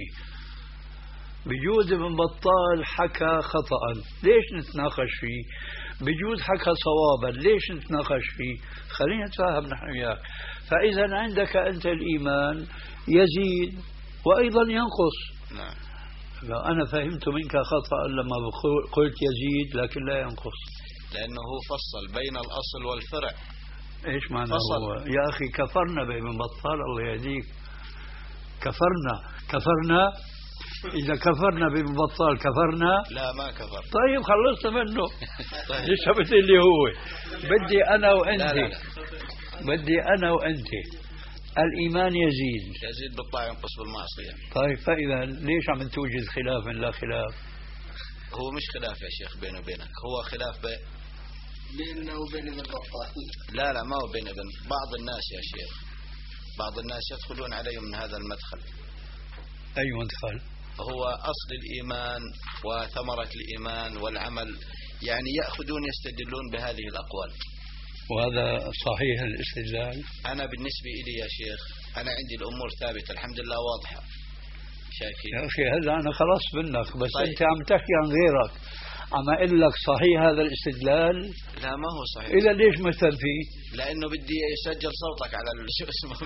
بجوز ابن بطال حكى خطأ، ليش نتناقش فيه؟ بجوز حكى صوابا، ليش نتناقش فيه؟ خلينا نتفاهم نحن وياك. فإذا عندك أنت الإيمان يزيد وأيضا ينقص. نعم. لا أنا فهمت منك خطأ لما قلت يزيد لكن لا ينقص، لأنه هو فصل بين الأصل والفرع. إيش معنى هو؟ يا أخي كفرنا بابن بطال الله يهديك، كفرنا كفرنا إذا كفرنا بابن بطال كفرنا. لا ما كفر. طيب خلصنا منه. ليش بتقول لي هو؟ بدي أنا وأنت لا لا لا. بدي أنا وأنت الإيمان يزيد يزيد بالطاعة ينقص بالمعصية. طيب فإذا ليش عم توجد خلاف لا خلاف؟ هو مش خلاف يا شيخ بينه وبينك، هو خلاف بين بيننا وبين ابن بطال. لا لا ما هو بين ابن بعض الناس يا شيخ، بعض الناس يدخلون عليهم من هذا المدخل. أي مدخل؟ هو أصل الإيمان وثمرة الإيمان والعمل، يعني يأخذون يستدلون بهذه الأقوال. وهذا صحيح الاستدلال؟ أنا بالنسبة إلي يا شيخ أنا عندي الأمور ثابتة الحمد لله واضحة. شايفين يا أخي هلا أنا خلص منك بس طيب. أنت عم تحكي عن غيرك، عم أقول لك صحيح هذا الاستدلال؟ لا ما هو صحيح. إذا ليش مهتم فيه؟ لأنه بدي يسجل صوتك على شو اسمه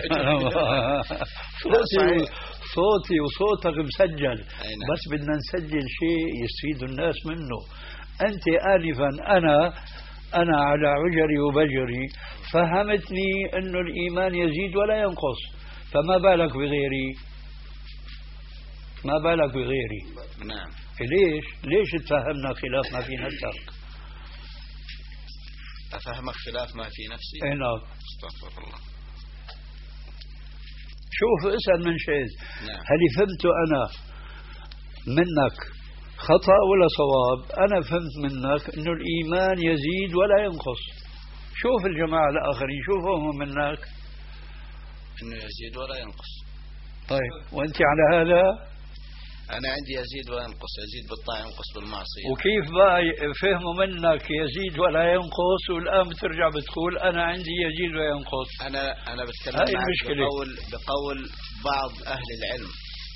صوتي صوتي وصوتك مسجل، أين. بس بدنا نسجل شيء يستفيد الناس منه. أنت آنفا أنا أنا على عجري وبجري فهمتني أنه الإيمان يزيد ولا ينقص، فما بالك بغيري؟ ما بالك بغيري؟ نعم. ليش؟ ليش تفهمنا خلاف ما في نفسك؟ أفهمك خلاف ما في نفسي؟ اي نعم. استغفر الله. شوف اسأل من شيء. نعم. هل فهمت أنا منك خطأ ولا صواب؟ أنا فهمت منك أنه الإيمان يزيد ولا ينقص. شوف الجماعة الآخرين شوفهم منك أنه يزيد ولا ينقص. طيب وأنت على هذا؟ أنا عندي يزيد وينقص، يزيد بالطاعة ينقص بالمعصية. وكيف بقى فهموا منك يزيد ولا ينقص والآن بترجع بتقول أنا عندي يزيد وينقص؟ أنا أنا بتكلم هاي معك المشكلة. بقول بقول بعض أهل العلم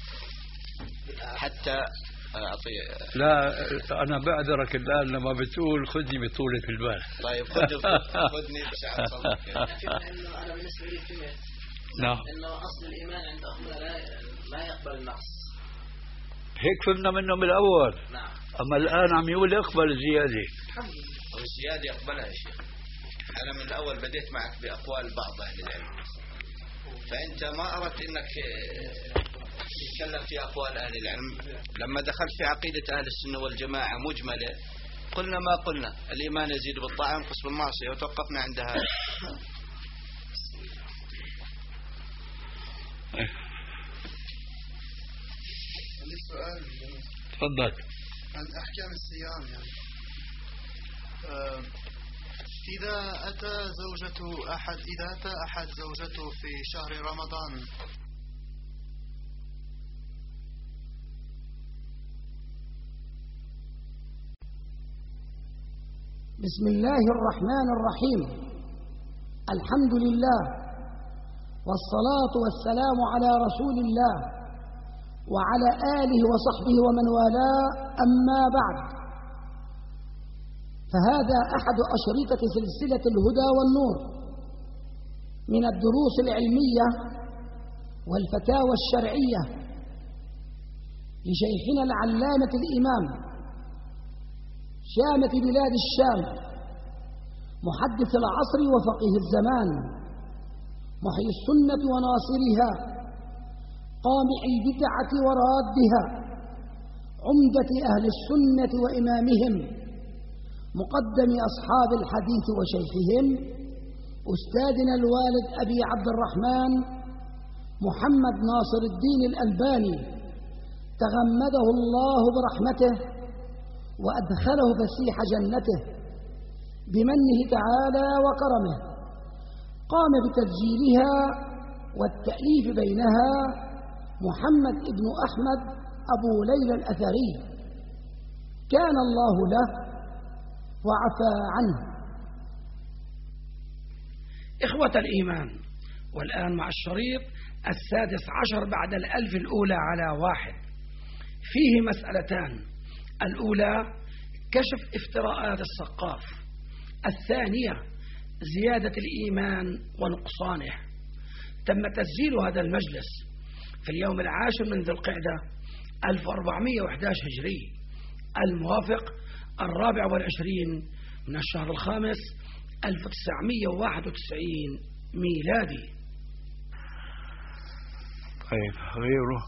حتى أعطي. لا أنا بعذرك الآن لما بتقول خذني بطولة في البال. طيب خذني خذني بساعة صوتك. إنه أنا بالنسبة لي فهمت. نعم. إنه أصل الإيمان عند أخونا لا لا يقبل النقص. هيك فهمنا منه بالأول. نعم. أما الآن عم يقول اقبل الزيادة. والزيادة يقبلها يا شيخ. أنا من الأول بديت معك بأقوال بعض أهل العلم، فأنت ما أردت أنك تتكلم في أقوال أهل العلم. لما دخلت في عقيدة أهل السنة والجماعة مجملة قلنا ما قلنا، الإيمان يزيد بالطاعة وينقص بالمعصية، وتوقفنا عند هذا. السؤال تفضل. عن أحكام الصيام يعني آه إذا أتى زوجته أحد إذا أتى أحد زوجته في شهر رمضان بسم الله الرحمن الرحيم. الحمد لله والصلاة والسلام على رسول الله وعلى آله وصحبه ومن والاه، أما بعد، فهذا أحد أشرطة سلسلة الهدى والنور من الدروس العلمية والفتاوى الشرعية لشيخنا العلامة الإمام شامة بلاد الشام، محدث العصر وفقيه الزمان، محيي السنة وناصرها، قامع البدعة ورادها، عمدة أهل السنة وإمامهم، مقدم أصحاب الحديث وشيخهم، أستاذنا الوالد أبي عبد الرحمن محمد ناصر الدين الألباني، تغمده الله برحمته وأدخله فسيح جنته بمنه تعالى وكرمه. قام بتسجيلها والتأليف بينها محمد ابن أحمد أبو ليلى الأثري، كان الله له وعفى عنه. إخوة الإيمان، والآن مع الشريط السادس عشر بعد الألف الأولى على واحد، فيه مسألتان: الأولى كشف افتراءات السقاف، الثانية زيادة الإيمان ونقصانه. تم تسجيل هذا المجلس في اليوم العاشر من ذي القعدة ألف وأربعمائة وأحد عشر هجري، الموافق الرابع والعشرين من الشهر الخامس ألف وتسعمائة وواحد وتسعين ميلادي. طيب، غيره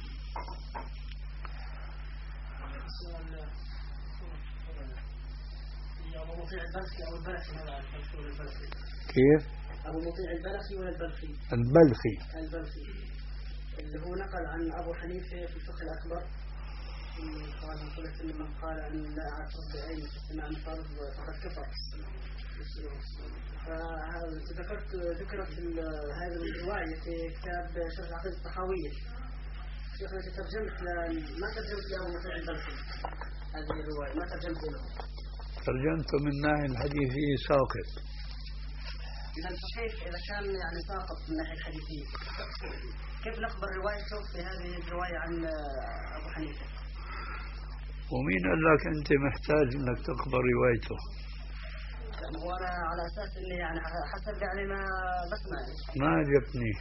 أبو مطيع البلخي أو البلخي؟ هذا المشهور البلخي. كيف؟ أبو مطيع البلخي ولا البلخي؟ البلخي. البلخي اللي هو نقل عن أبو حنيفة في الفقه الأكبر قال قلت إن من قال أن لا أعترف بعين استماع الفرض فقد كفر. فذكرت ذكرت هذه الرواية في كتاب شرح العقيدة الطحاوية. شيخنا ترجمت ما ترجمت له أبو مطيع البلخي هذه الرواية، ما ترجمت له. ترجمته من الناحية الحديثية ساقط. إذا صحيح إذا كان يعني ساقط من الناحية الحديثية، كيف نقبل روايته في هذه الرواية عن أبو حنيفة؟ ومين قال لك أنت محتاج إنك تقبل روايته؟ وأنا على أساس إني يعني حسب يعني ما بسمع. ما عجبني.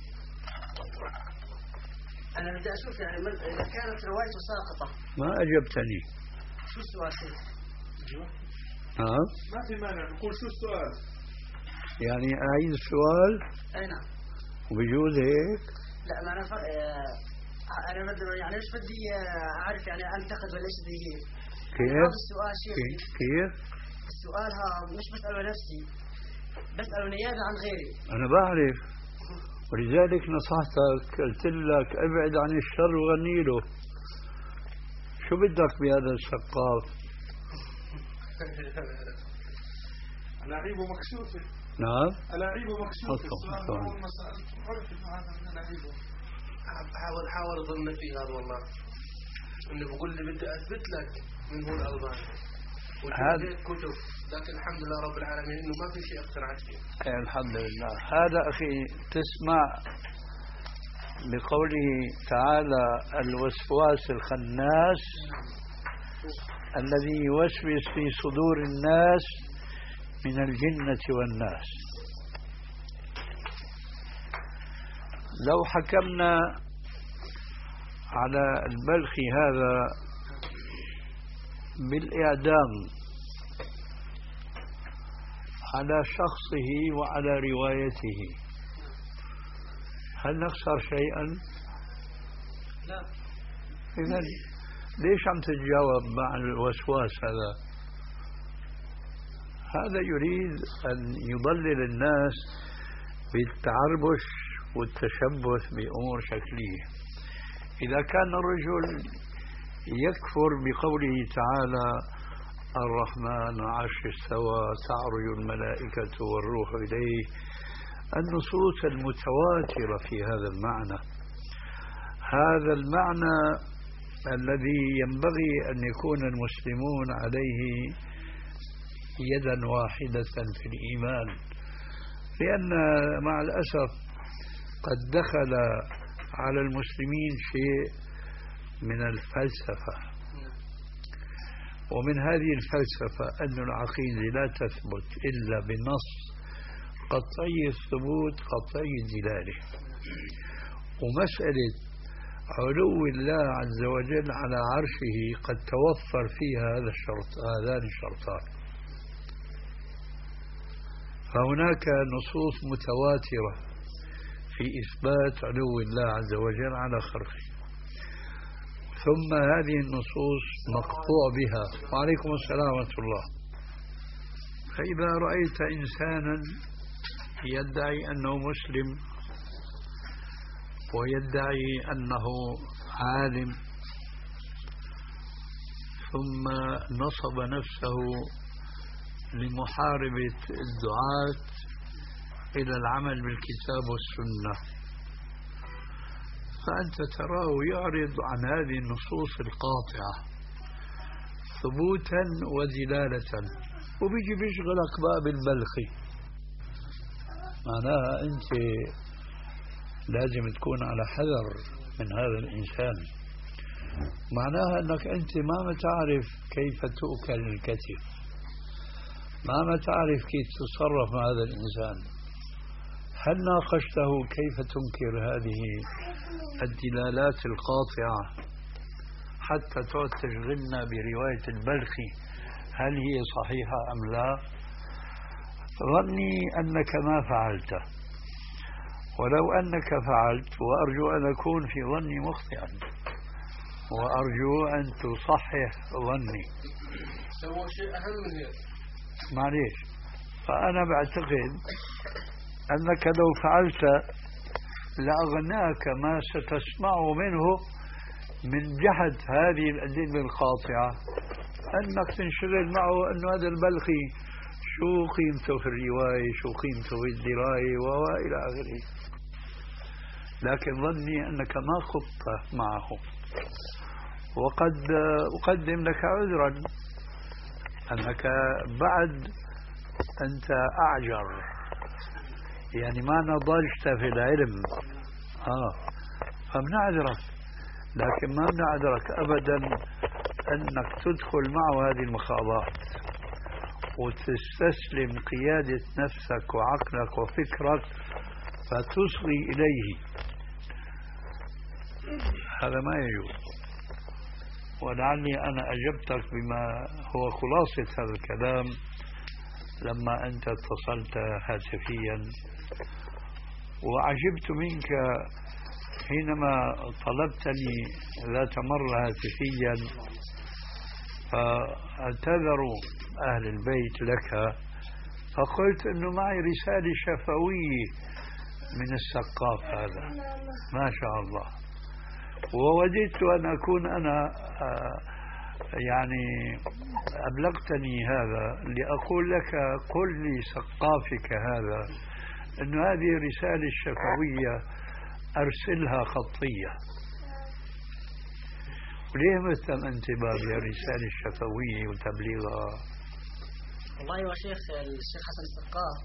أنا بدي أشوف يعني إذا كانت روايته ساقطة. ما عجبتني. شو السؤال شيخ؟ نعم. ما في مانع نقول شو السؤال؟ يعني أعيد السؤال؟ أي نعم. وبجوز هيك؟ لا ما أنا ف... أنا بدي يعني إيش بدي أعرف يعني أنتقد ولا إيش بدي هيك. كيف؟ هذا السؤال شيخ. كيف؟ السؤال ها مش بسأله نفسي، بسأله نيابة عن غيري. أنا بعرف، ولذلك نصحتك، قلت لك ابعد عن الشر وغني له. شو بدك بهذا السقاف؟ ألاعيبه مكشوفة. نعم. ألاعيبه مكشوفة. السؤال أول ما سألت عرف إنه هذا من ألاعيبه. حاول حاول أظن فيه هذا والله، إنه بقول لي بدي أثبت لك من هو الألباني. هذا كتب، لكن الحمد لله رب العالمين إنه ما في شيء اقتنعت فيه. الحمد لله. هذا أخي تسمع بقوله تعالى: الوسواس الخناس الذي يوسوس في صدور الناس من الجنة والناس. لو حكمنا على البلخي هذا بالإعدام على شخصه وعلى روايته، هل نخسر شيئا؟ لا. إذن ليش عم تتجاوب مع الوسواس هذا؟ هذا يريد أن يضلل الناس بالتعربش والتشبث بأمور شكلية. إذا كان الرجل يكفر بقوله تعالى: الرحمن عرش استوى تعرج الملائكة والروح إليه، النصوص المتواترة في هذا المعنى، هذا المعنى الذي ينبغي أن يكون المسلمون عليه يدا واحدة في الإيمان، لأن مع الأسف قد دخل على المسلمين شيء من الفلسفة، ومن هذه الفلسفة أن العقيدة لا تثبت إلا بنص قطعي الثبوت قطعي الدلالة. ومسألة علو الله عز وجل على عرشه قد توفر فيها هذا الشرط هذان الشرطان. فهناك نصوص متواترة في إثبات علو الله عز وجل على خلقه، ثم هذه النصوص مقطوع بها. وعليكم السلام ورحمة الله. فإذا رأيت إنسانا يدعي أنه مسلم ويدعي أنه عالم ثم نصب نفسه لمحاربة الدعاة إلى العمل بالكتاب والسنة، فأنت تراه يعرض عن هذه النصوص القاطعة ثبوتا ودلالة، وبيجي بيشغلك باب البلخي. معناها أنت لازم تكون على حذر من هذا الإنسان. معناها أنك أنت ما تعرف كيف تؤكل الكتف، ما تعرف كيف تتصرف مع هذا الإنسان. هل ناقشته كيف تنكر هذه الدلالات القاطعة حتى تعد تشغلنا برواية البلخي هل هي صحيحة أم لا؟ ظني أنك ما فعلت، ولو أنك فعلت، وأرجو أن أكون في ظني مخطئا، وأرجو أن تصحح ظني. سووا شيء أهم من هيك. معليش، فأنا بعتقد أنك لو فعلت لأغناك ما ستسمعه منه من جهة هذه الأدلة القاطعة، أنك تنشغل معه أنه هذا البلخي شو قيمته في الرواية، شو قيمته في الدراية وإلى آخره. لكن ظني أنك ما خضت معه، وقد أقدم لك عذرا أنك بعد أنت أعجر، يعني ما نضجت في العلم، آه فبنعذرك، لكن ما بنعذرك أبدا أنك تدخل معه هذه المخاضات وتستسلم قيادة نفسك وعقلك وفكرك فتصغي إليه. هذا ما يجوز. ولعلي أنا أجبتك بما هو خلاصة هذا الكلام لما أنت اتصلت هاتفيا، وعجبت منك حينما طلبتني ذات مرة هاتفيا فاعتذروا أهل البيت لك، فقلت أنه معي رسالة شفوية من السقاف هذا ما شاء الله، ووددت أن أكون أنا يعني أبلغتني هذا لأقول لك قل لي سقافك هذا أن هذه رسالة شفوية أرسلها خطية. وليه مهتم أنت بهذه الرسالة الشفوية وتبليغها؟ والله يا شيخ الشيخ حسن السقاف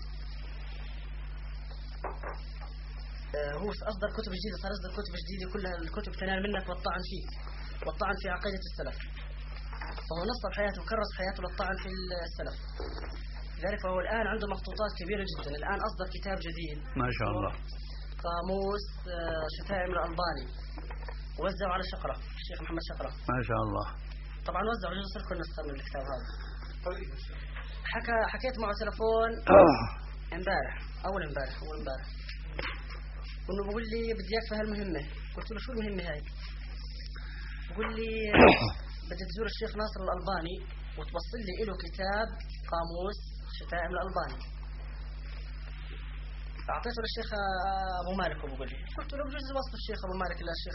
هو أصدر كتب جديدة، صار أصدر كتب جديدة كلها الكتب تنال منك والطعن فيه والطعن في عقيدة السلف، فهو نصب حياته وكرس حياته للطعن في السلف. لذلك فهو الآن عنده مخطوطات كبيرة جدا. الآن أصدر كتاب جديد ما شاء الله قاموس شتائم الألباني، ووزعه على شقرة الشيخ محمد شقرة ما شاء الله. طبعا وزعوا جزء لكل نسخة من الكتاب هذا. حكى حكيت معه تلفون امبارح أول امبارح أول امبارح وإنه بقول لي بدي إياك في هالمهمة. قلت له شو المهمة هاي؟ بقول لي بدي تزور الشيخ ناصر الألباني وتوصل لي له كتاب قاموس شتائم الألباني. أعطيته للشيخ أبو مالك وبقول لي، قلت له بجوز وصف الشيخ أبو مالك إلى الشيخ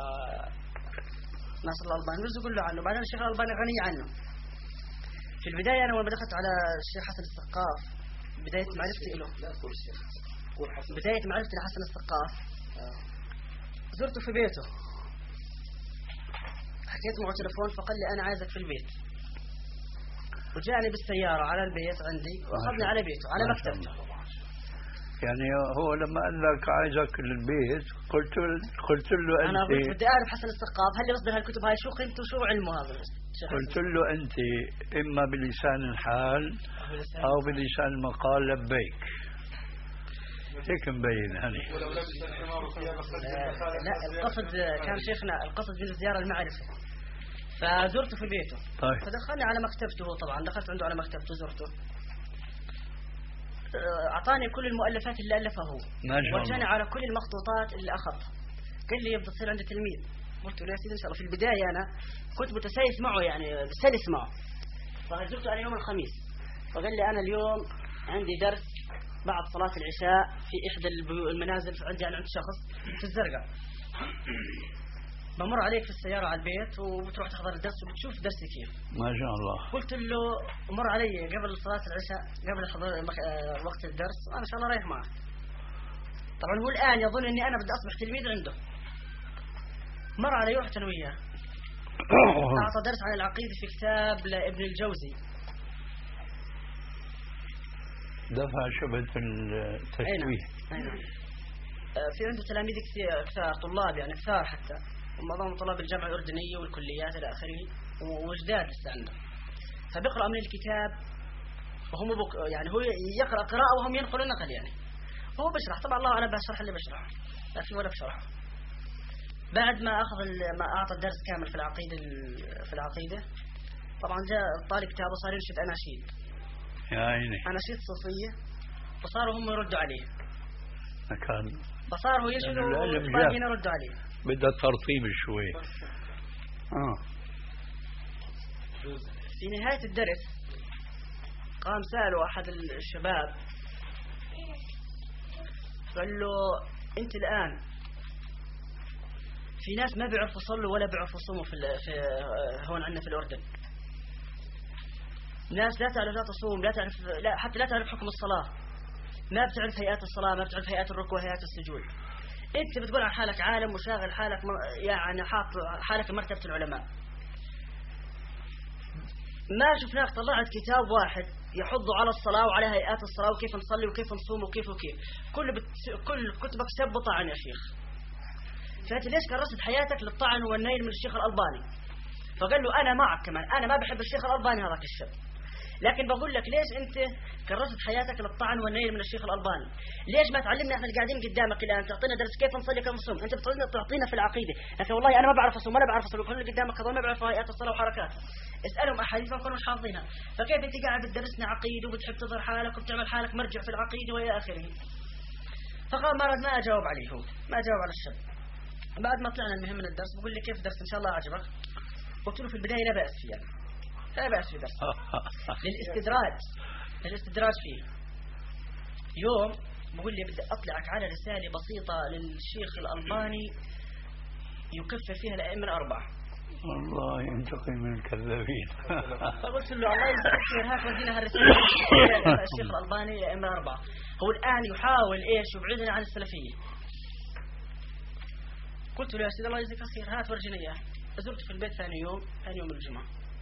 ناصر الألباني بجوز أقول له عنه. بعدين الشيخ الألباني غني عنه. في البداية أنا لما دخلت على الشيخ حسن السقاف بداية معرفتي له بداية معرفتي لحسن السقاف زرته في بيته، حكيت معه تلفون فقال لي أنا عايزك في البيت، وجاءني بالسيارة على البيت عندي وأخذني على بيته على مكتبته. يعني هو لما قال لك عايزك للبيت قلت قلت له انت انا قلت بدي اعرف حسن الثقاف هل يصدر هالكتب هاي شو قيمته وشو علمه هذا؟ قلت له انت اما بلسان الحال او بلسان المقال لبيك هيك مبين هني. لا القصد كان شيخنا القصد من الزياره المعرفه فزرته في بيته. طيب. فدخلني على مكتبته طبعا دخلت عنده على مكتبته زرته اعطاني كل المؤلفات اللي الفها هو ورجاني على كل المخطوطات اللي اخذها قال لي يبدأ تصير عندي تلميذ. قلت له يا سيدي ان شاء الله. في البدايه انا كنت متسايس معه يعني بسلس معه فزرته على يوم الخميس فقال لي انا اليوم عندي درس بعد صلاة العشاء في إحدى المنازل عندي أنا عند شخص في الزرقاء بمر عليك في السيارة على البيت وبتروح تحضر الدرس وبتشوف درسي كيف. ما شاء الله. قلت له مر علي قبل صلاة العشاء قبل حضور وقت الدرس وأنا إن شاء الله رايح معه. طبعا هو الآن يظن أني أنا بدي أصبح تلميذ عنده. مر علي رحت أنا وياه أعطى درس عن العقيدة في كتاب لابن الجوزي دفع شبهة التشويه. أين في عنده تلاميذ كثير كثار طلاب يعني كثار حتى ومعظم طلاب الجامعة الأردنية والكليات إلى آخره وجداد لسه عنده فبيقرأ من الكتاب وهم بك يعني هو يقرأ قراءة وهم ينقلوا النقل يعني هو بشرح طبعا الله أنا بشرح اللي بشرح لا في ولا بشرح. بعد ما أخذ ما أعطى الدرس كامل في العقيدة في العقيدة طبعا جاء طالب كتابه صار ينشد أناشيد يا عيني أناشيد صوفية فصاروا هم يردوا عليه كان فصاروا يشدوا والباقيين يردوا عليه بدها ترطيب شوي. آه. في نهاية الدرس قام سأله أحد الشباب قال له أنت الآن في ناس ما بيعرفوا يصلوا ولا بيعرفوا يصوموا في, في هون عندنا في الأردن ناس لا تعرف لا تصوم لا تعرف لا حتى لا تعرف حكم الصلاة ما بتعرف هيئات الصلاة ما بتعرف هيئات الركوع هيئات السجود. انت بتقول عن حالك عالم وشاغل حالك يعني حاط حالك مرتبة العلماء. ما شفناك طلعت كتاب واحد يحض على الصلاة وعلى هيئات الصلاة وكيف نصلي وكيف نصوم وكيف وكيف كل بت... كل كتبك سب وطعن يا شيخ. فانت ليش كرست حياتك للطعن والنيل من الشيخ الألباني؟ فقال له أنا معك كمان أنا ما بحب الشيخ الألباني هذاك الشاب لكن بقول لك ليش أنت كرست حياتك للطعن والنيل من الشيخ الألباني؟ ليش ما تعلمنا احنا قاعدين قدامك الآن تعطينا درس كيف نصلي كيف نصوم؟ أنت بتعطينا تعطينا في العقيدة لكن والله أنا ما بعرف أصوم ولا بعرف أصلي كل اللي قدامك هذول ما بعرف هيئات الصلاة وحركاتها. اسألهم أحاديث ما كانوا مش حافظينها فكيف أنت قاعد بتدرسنا عقيدة وبتحب تظهر حالك وبتعمل حالك مرجع في العقيدة وإلى آخره. فقال مرض ما أجاوب عليه هو ما أجاوب على الشاب. بعد ما طلعنا المهم من الدرس بقول لي كيف درس إن شاء الله عجبك؟ قلت له في البداية لا بأس فيه يعني. لا بأس في درس للاستدراج للاستدراج فيه. يوم بقول لي بدي أطلعك على رسالة بسيطة للشيخ الألباني يكفر فيها الأئمة الأربعة. والله ينتقي من الكذابين. فقلت له الله يجزاك خير هات ودينا هالرسالة الشيخ الألباني الأئمة الأربعة. هو الآن يحاول إيش يبعدنا عن السلفية. قلت له يا سيدي الله يجزاك خير هات ورجينا إياه. زرت في البيت ثاني يوم ثاني يوم الجمعة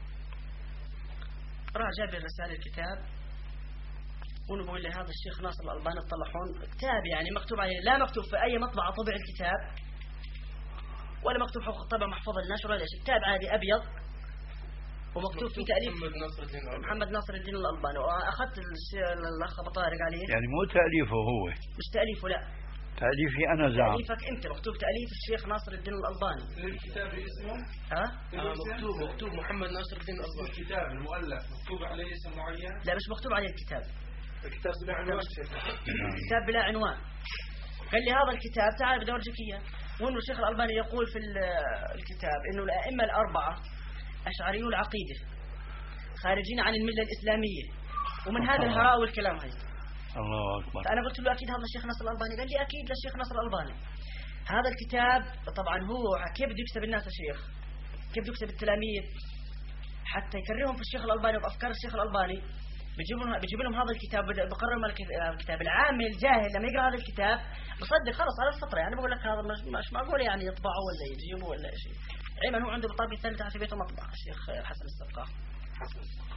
راح جاب لي الرسالة الكتاب وانا بقول لي هذا الشيخ ناصر الألباني الطلحون كتاب يعني مكتوب عليه لا مكتوب في أي مطبعة طبع الكتاب ولا مكتوب حقوق طبع محفظة النشر ولا شيء كتاب عادي أبيض ومكتوب في تأليف محمد ناصر الدين الألباني محمد ناصر الدين الألباني وأخذت الأخ أبو طارق عليه يعني مو تأليفه هو مش تأليفه لا تأليفي أنا زعم تأليفك أنت مكتوب تأليف الشيخ ناصر الدين الألباني الكتاب اسمه ها آه مكتوب مكتوب محمد ناصر الدين الألباني الكتاب المؤلف مكتوب عليه اسم معين لا مش مكتوب عليه الكتاب الكتاب بلا عنوان الكتاب بلا عنوان. قال لي هذا الكتاب تعال بدي أورجيك إياه وإنه الشيخ الألباني يقول في الكتاب إنه الأئمة الأربعة أشعريو العقيدة خارجين عن الملة الإسلامية ومن هذا الهراء والكلام هاي. الله أكبر. فأنا قلت له أكيد هذا الشيخ ناصر الألباني قال لي أكيد للشيخ ناصر الألباني. هذا الكتاب طبعا هو كيف بده يكسب الناس الشيخ كيف بده يكسب التلاميذ حتى يكررهم في الشيخ الألباني وأفكار الشيخ الألباني بيجيب لهم بيجيب لهم هذا الكتاب بقرر الكتاب العامي الجاهل لما يقرأ هذا الكتاب بصدق خلص على الفطرة يعني بقول لك هذا مش معقول يعني يطبعه ولا يجيبه ولا شيء علما هو عنده بطابة ثالثة في بيته مطبخ الشيخ حسن السقاف. حسن السقاف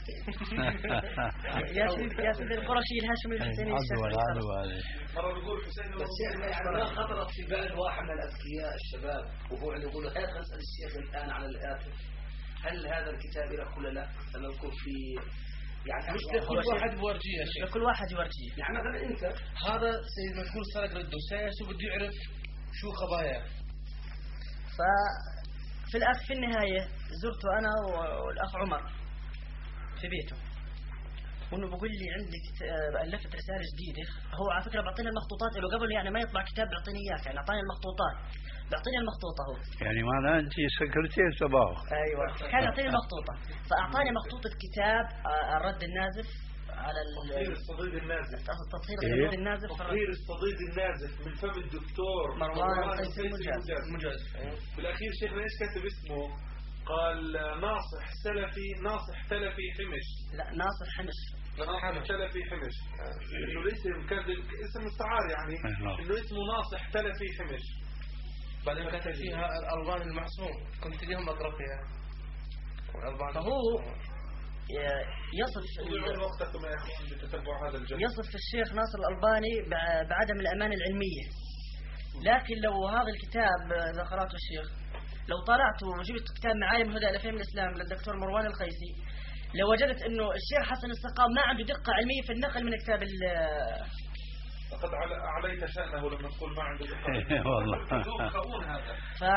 يا سيدي يا سيدي القرشي الهاشمي الحسيني بس يعني ما خطرت في بال واحد من الاذكياء الشباب وهو اللي يقول هات اسال الشيخ الان على الاتي هل هذا الكتاب له ولا لا؟ سنذكر في يعني مش لكل واحد يورجيه شيء لكل واحد يورجيه. يعني مثلا انت هذا سيد مشغول سرق الدوساس وبده يعرف شو خباياه. ففي الاخ في النهايه زرته انا والاخ عمر في بيته وانه بقول لي عندك الفت رساله جديده. هو على فكره بيعطيني المخطوطات له قبل يعني ما يطلع كتاب بيعطيني اياه يعني اعطاني المخطوطات بيعطيني المخطوطه هو يعني معناه انت سكرتير تبعه. ايوه كان يعطيني المخطوطه فاعطاني مخطوطه كتاب الرد النازف على تطهير الصديد النازف تطهير الصديد النازف تطهير الصديد النازف من فم الدكتور مروان قيس المجاز. في الاخير شيخنا ايش كاتب اسمه؟ قال ناصح سلفي ناصح تلفي حمش. لا ناصح حمش ناصح تلفي حمش انه الاسم كان اسم مستعار يعني انه اسمه ناصح تلفي حمش. بعدين كتب فيها الألباني المعصوم كنت اليوم أقرأ فيها. فهو يصف وقتكم يا اخوان بتتبع هذا الجانب. يصف الشيخ ناصر الألباني بعدم الأمانة العلمية. لكن لو هذا الكتاب إذا قرأته الشيخ لو طلعت وجبت كتاب معالم هدى إلى فهم الإسلام للدكتور مروان الخيسي لوجدت إنه الشيخ حسن السقاف ما عنده دقة علمية في النقل من كتاب ال لقد عليك شأنه لما تقول ما عنده دقة. والله. خؤون هذا.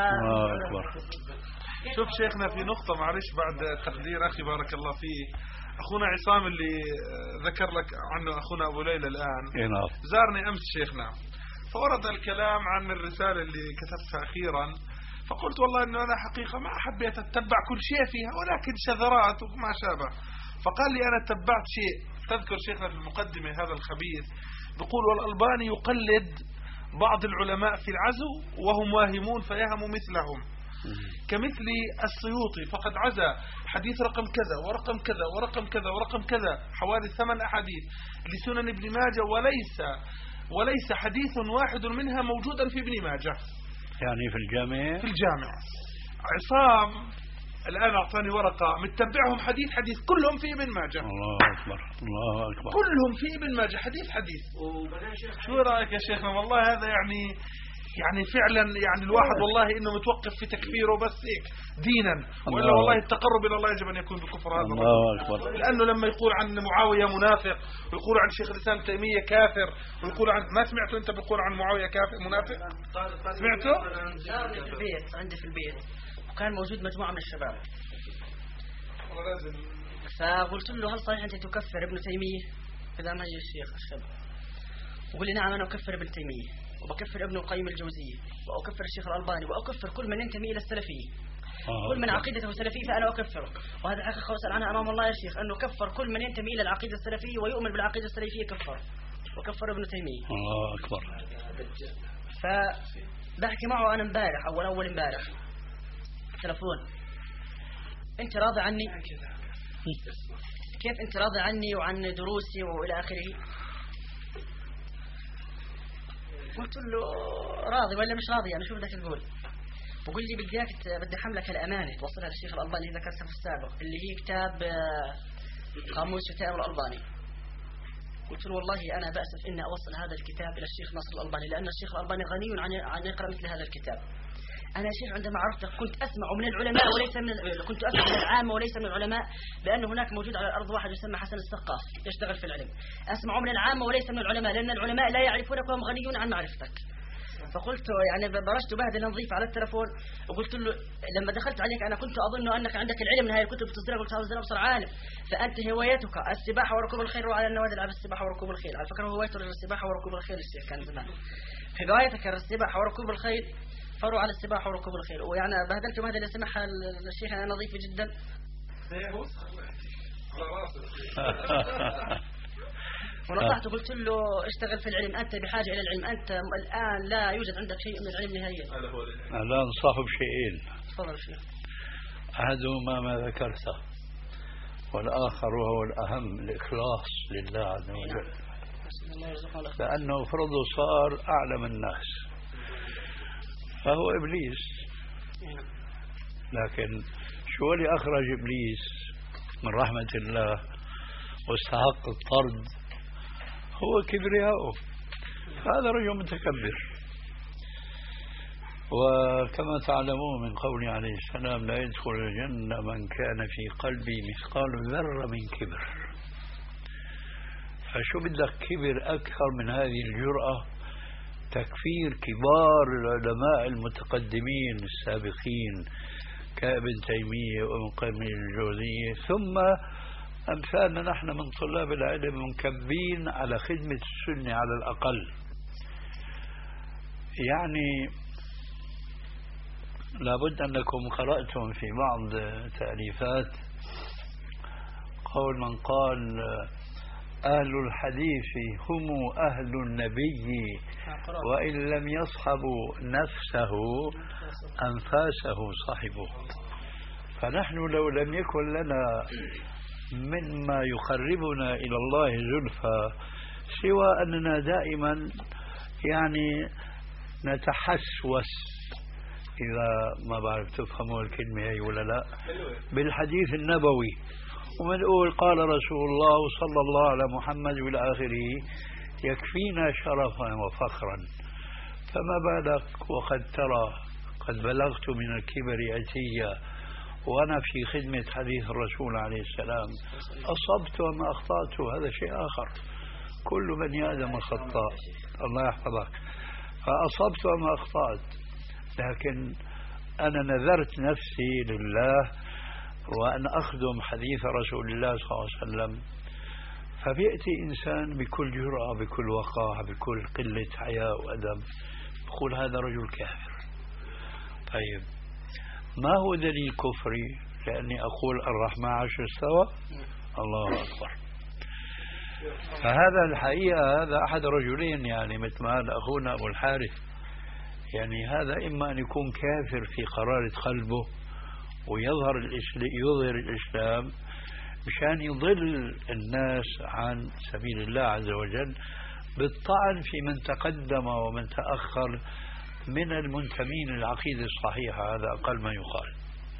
ف... شوف شيخنا في نقطة معلش بعد تقدير أخي بارك الله فيه أخونا عصام اللي ذكر لك عنه أخونا أبو ليلى الآن زارني أمس شيخنا فورد الكلام عن الرسالة اللي كتبتها أخيرا فقلت والله أنه أنا حقيقة ما حبيت أتبع كل شيء فيها ولكن شذرات وما شابه. فقال لي أنا تبعت شيء تذكر شيخنا في المقدمة هذا الخبيث بيقول والألباني يقلد بعض العلماء في العزو وهم واهمون فيهموا مثلهم كمثل السيوطي فقد عزى حديث رقم كذا ورقم كذا ورقم كذا ورقم كذا حوالي ثمان أحاديث لسنن ابن ماجه وليس وليس حديث واحد منها موجودا في ابن ماجه يعني في الجامع في الجامع. عصام الآن أعطاني ورقة متبعهم حديث حديث كلهم في ابن ماجه. الله أكبر الله أكبر كلهم في ابن ماجه حديث حديث. شو رأيك يا شيخنا؟ والله هذا يعني يعني فعلا يعني الواحد والله إنه متوقف في تكفيره بس هيك دينا وإلا والله التقرب إلى الله يجب أن يكون بكفر هذا الله أكبر. لأنه لما يقول عن معاوية منافق ويقول عن شيخ الإسلام تيمية كافر ويقول عن ما سمعته أنت بيقول عن معاوية كافر منافق؟ سمعته؟ عندي في البيت عندي في البيت وكان موجود مجموعة من الشباب فقلت له هل صحيح أنت تكفر ابن تيمية؟ إذا ما هي الشيخ الشاب وقال لي نعم أنا أكفر ابن تيمية وبكفر ابن القيم الجوزية وأكفر الشيخ الألباني وأكفر كل من ينتمي إلى السلفية كل من عقيدته سلفية فأنا أكفره. وهذا حقيقة خوصل عنها أمام الله يا شيخ أنه كفر كل من ينتمي إلى العقيدة السلفية ويؤمن بالعقيدة السلفية كفر وكفر ابن تيمية. الله أكبر. فبحكي معه أنا امبارح أول أول امبارح تلفون أنت راضي عني؟ كيف أنت راضي عني وعن دروسي وإلى آخره؟ قلت له راضي ولا مش راضي أنا شو بدك تقول؟ بقول لي بدي اياك بدي حملك الأمانة توصلها للشيخ الألباني إذا ذكرتها في السابق اللي هي كتاب قاموس شتائم الألباني. قلت له والله أنا بأسف إني أوصل هذا الكتاب إلى الشيخ ناصر الألباني لأن الشيخ الألباني غني عن عن يقرأ مثل هذا الكتاب. أنا شيخ عندما عرفتك كنت أسمع من العلماء وليس من كنت أسمع من العامة وليس من العلماء بأن هناك موجود على الأرض واحد يسمى حسن السقاف يشتغل في العلم. أسمع من العامة وليس من العلماء لأن العلماء لا يعرفونك وهم غنيون عن معرفتك. فقلت يعني برشت بهدل نظيف على التلفون وقلت له لما دخلت عليك أنا كنت أظن أنك عندك العلم من هذه الكتب تصدرها. قلت هذا أبصر عالم فأنت هوايتك السباحة وركوب الخيل وعلى النوادي العب السباحة وركوب الخيل. على فكرة هوايته السباحة وركوب الخيل الشيخ كان زمان هوايتك السباحة وركوب الخيل فروا على السباحة وركوب الخيل. ويعني بهدلت بهدل اللي سمعها الشيخ أنا نظيف جدا ونصحته قلت له اشتغل في العلم أنت بحاجة إلى العلم أنت الآن لا يوجد عندك شيء من العلم نهائيا. لا أنصح بشيئين تفضل شيخ. أحدهما ما ذكرته والآخر وهو الأهم الإخلاص لله عز وجل لأنه فرضه صار أعلم الناس فهو إبليس لكن شو اللي أخرج إبليس من رحمة الله واستحق الطرد؟ هو كبرياءه. هذا رجل متكبر. وكما تعلمون من قوله عليه السلام لا يدخل الجنة من كان في قلبه مثقال ذرة من كبر. فشو بدك كبر أكثر من هذه الجرأة؟ تكفير كبار العلماء المتقدمين السابقين كابن تيمية وابن قيم الجوزية، ثم أمثالنا نحن من طلاب العلم منكبين على خدمة السنة على الأقل. يعني لابد أنكم قرأتم في بعض تأليفات قول من قال أهل الحديث هم أهل النبي وإن لم يصحبوا نفسه أنفاسه صحبه. فنحن لو لم يكن لنا مما يقربنا إلى الله زلفى سوى أننا دائما يعني نتحسوس، إذا ما بعرف تفهموا الكلمة هي ولا لا، بالحديث النبوي، ومنقول قال رسول الله صلى الله على محمد والى آخره يكفينا شرفا وفخرا، فما بالك وقد ترى قد بلغت من الكبر أتيا وأنا في خدمة حديث الرسول عليه السلام، أصبت وما أخطأت هذا شيء آخر، كل بني آدم خطاء الله يحفظك، فأصبت وما أخطأت، لكن أنا نذرت نفسي لله وأن أخدم حديث رسول الله صلى الله عليه وسلم. فبيأتي إنسان بكل جرأة بكل وقاحة بكل قلة حياء وأدب يقول هذا رجل كافر. طيب ما هو دليل كفري؟ لأني أقول الرحمن عرش استوى، الله أكبر. فهذا الحقيقة هذا أحد رجلين، يعني مثل ما هذا أخونا أبو الحارث، يعني هذا إما أن يكون كافر في قرارة قلبه ويظهر يظهر الإسلام مشان يضل الناس عن سبيل الله عز وجل بالطعن في من تقدم ومن تأخر من المنتمين للعقيدة الصحيحة، هذا أقل ما يقال.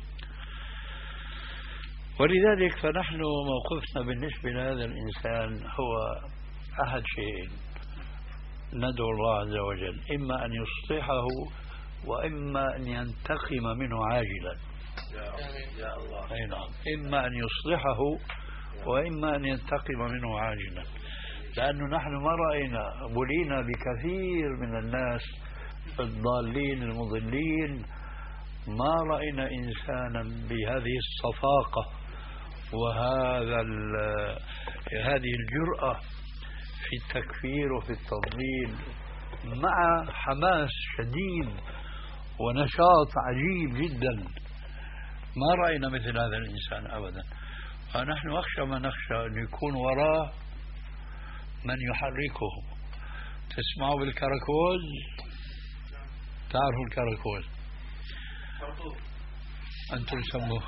ولذلك فنحن موقفنا بالنسبة لهذا الإنسان هو أحد شيئين، ندعو الله عز وجل إما أن يصلحه وإما أن ينتقم منه عاجلا. يا الله. أي نعم، إما أن يصلحه وإما أن ينتقم منه عاجلا، لأنه نحن ما رأينا بلينا بكثير من الناس الضالين المضلين، ما رأينا إنسانا بهذه الصفاقة وهذا هذه الجرأة في التكفير وفي التضليل مع حماس شديد ونشاط عجيب جدا. ما رأينا مثل هذا الإنسان أبدا. فنحن أخشى ما نخشى أن يكون وراء من يحركه. تسمعوا بالكراكوز؟ تعرفوا الكراكوز؟ أنتم سموه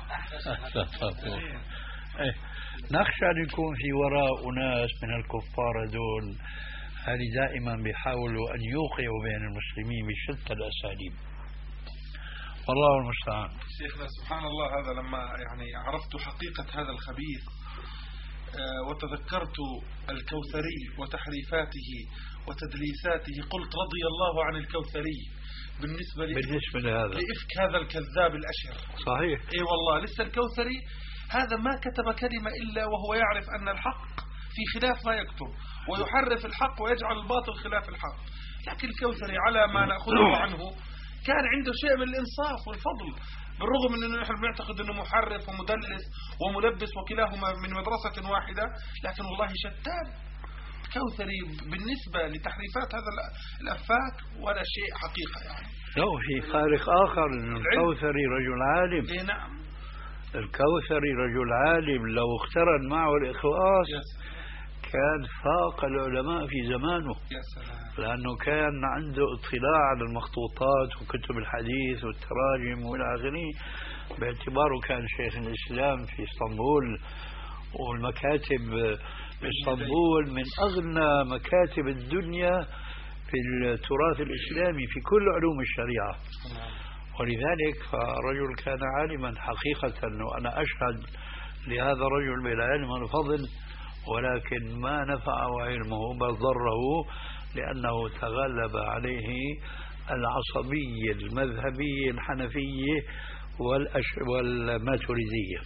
إيه. نخشى أن يكون في وراء أناس من الكفار دول هذه دائما بيحاولوا أن يوقعوا بين المسلمين بشتى الأساليب، والله المستعان. شيخنا سبحان الله، هذا لما يعني عرفت حقيقة هذا الخبيث آه وتذكرت الكوثري وتحريفاته وتدليساته قلت رضي الله عن الكوثري بالنسبة, بالنسبة لهذا لإفك هذا الكذاب الأشر. صحيح. اي والله لسه الكوثري هذا ما كتب كلمة إلا وهو يعرف أن الحق في خلاف ما يكتب ويحرف الحق ويجعل الباطل خلاف الحق. لكن الكوثري على ما نأخذه عنه كان عنده شيء من الإنصاف والفضل، بالرغم من أنه نحن بنعتقد أنه محرف ومدلس وملبس وكلاهما من مدرسة واحدة، لكن والله شتان. كوثري بالنسبة لتحريفات هذا الأفاك ولا شيء حقيقة يعني. لو في فارق آخر أنه الكوثري رجل عالم. إيه نعم. الكوثري رجل عالم لو اقترن معه الإخلاص كان فاق العلماء في زمانه. يا سلام. لأنه كان عنده اطلاع على المخطوطات وكتب الحديث والتراجم والى آخره، باعتباره كان شيخ الإسلام في اسطنبول، والمكاتب في اسطنبول من أغنى مكاتب الدنيا في التراث الإسلامي في كل علوم الشريعة. ولذلك فرجل كان عالما حقيقة، وأنا أشهد لهذا الرجل بالعلم والفضل، ولكن ما نفعه علمه بل ضره، لأنه تغلب عليه العصبية المذهبية الحنفية والماتريدية.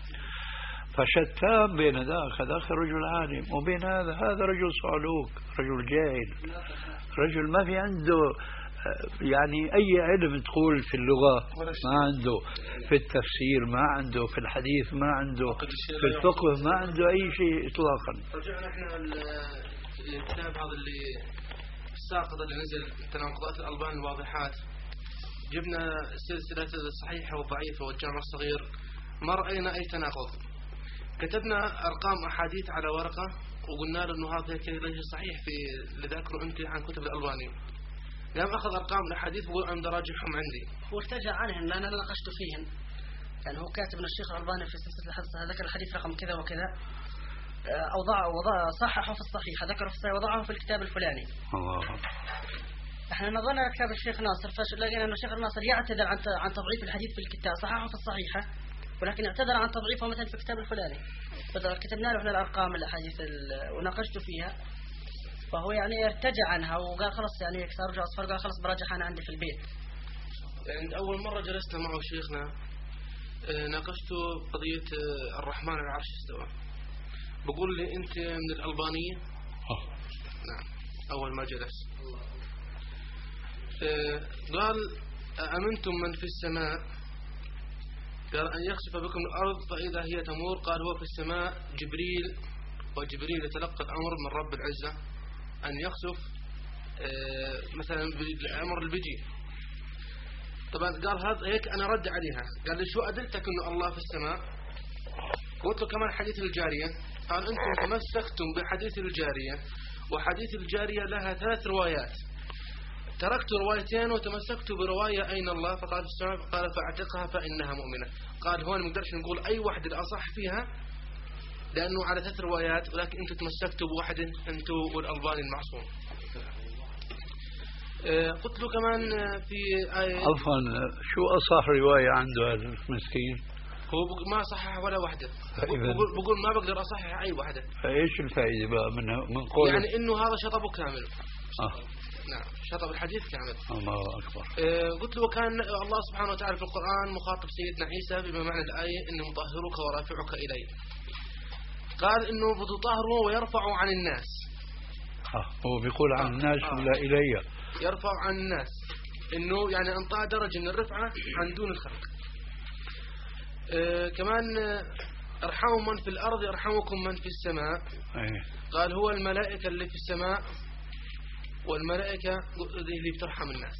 فشتان بين ذاك هذاك رجل عالم وبين هذا هذا رجل صعلوك، رجل جاهل، رجل ما في عنده يعني أي علم تقول في اللغة ما عنده، في التفسير ما عنده، في الحديث ما عنده، في الفقه ما عنده أي شيء إطلاقا. رجعنا احنا الكتاب هذا اللي الساقط اللي نزل تناقضات الألبان الواضحات، جبنا سلسلة الصحيحة والضعيفة والجامع الصغير، ما رأينا أي تناقض. كتبنا أرقام أحاديث على ورقة وقلنا له إنه هذا ليس صحيح في اللي ذاكره أنت عن كتب الألباني. قام أخذ أرقام الأحاديث وقال أنا دراجعهم عندي. هو ارتجع عنهم لأن أنا ناقشت فيهم، يعني هو كاتب إن الشيخ الألباني في سلسلة الحديث ذكر الحديث رقم كذا وكذا، أوضع وضع صححه في الصحيح، ذكره في الصحيح وضعه في الكتاب الفلاني. الله. احنا نظرنا كتاب الشيخ ناصر فلقينا أن الشيخ الناصر يعتذر عن عن تضعيف الحديث في الكتاب، صححه في الصحيحة ولكن اعتذر عن تضعيفه مثلا في الكتاب الفلاني. فكتبنا له احنا الأرقام الأحاديث وناقشت فيها، فهو يعني ارتجع عنها وقال خلص يعني صار رجع أصفر، قال خلص براجعها أنا عندي في البيت. يعني أول مرة جلسنا معه شيخنا ناقشته قضية الرحمن على العرش استوى، بقول لي أنت من الألبانية؟ نعم. أول ما جلس قال أأمنتم من في السماء قال أن يخسف بكم الأرض فإذا هي تمور، قال هو في السماء جبريل، وجبريل يتلقى الأمر من رب العزة أن يخسف مثلا بالأمر اللي بيجي. طبعا قال هذا هيك، أنا رد عليها قال لي شو أدلتك إنه الله في السماء؟ قلت له كمان حديث الجارية، قال أنتم تمسكتم بحديث الجارية، وحديث الجارية لها ثلاث روايات، تركت روايتين وتمسكت برواية أين الله؟ فقال السماء، قال فاعتقها فإنها مؤمنة. قال هون ما نقدرش نقول أي واحدة الأصح فيها لأنه على ثلاث روايات، ولكن أنتم تمسكتوا بواحدة أنتم والألباني المعصوم. أه قلت له كمان في آية عفوا شو أصح رواية عنده المسكين؟ هو ما صحح ولا واحدة، بقول, بقول ما بقدر أصحح أي واحدة. فإيش الفائدة بقى من من قوله؟ يعني إنه هذا شطبه كامل. آه. نعم شطب الحديث كامل. الله أكبر. أه قلت له كان الله سبحانه وتعالى في القرآن مخاطب سيدنا عيسى بما معنى الآية إني مطهرك ورافعك إلي، قال إنه بتطهره ويرفع عن الناس. آه. هو بيقول عن الناس آه. ولا إلي؟ يرفع عن الناس، إنه يعني أنطى درجة من الرفعة عن دون الخلق. أه كمان ارحموا من في الأرض يرحمكم من في السماء. أيه. قال هو الملائكة اللي في السماء والملائكة اللي بترحم الناس.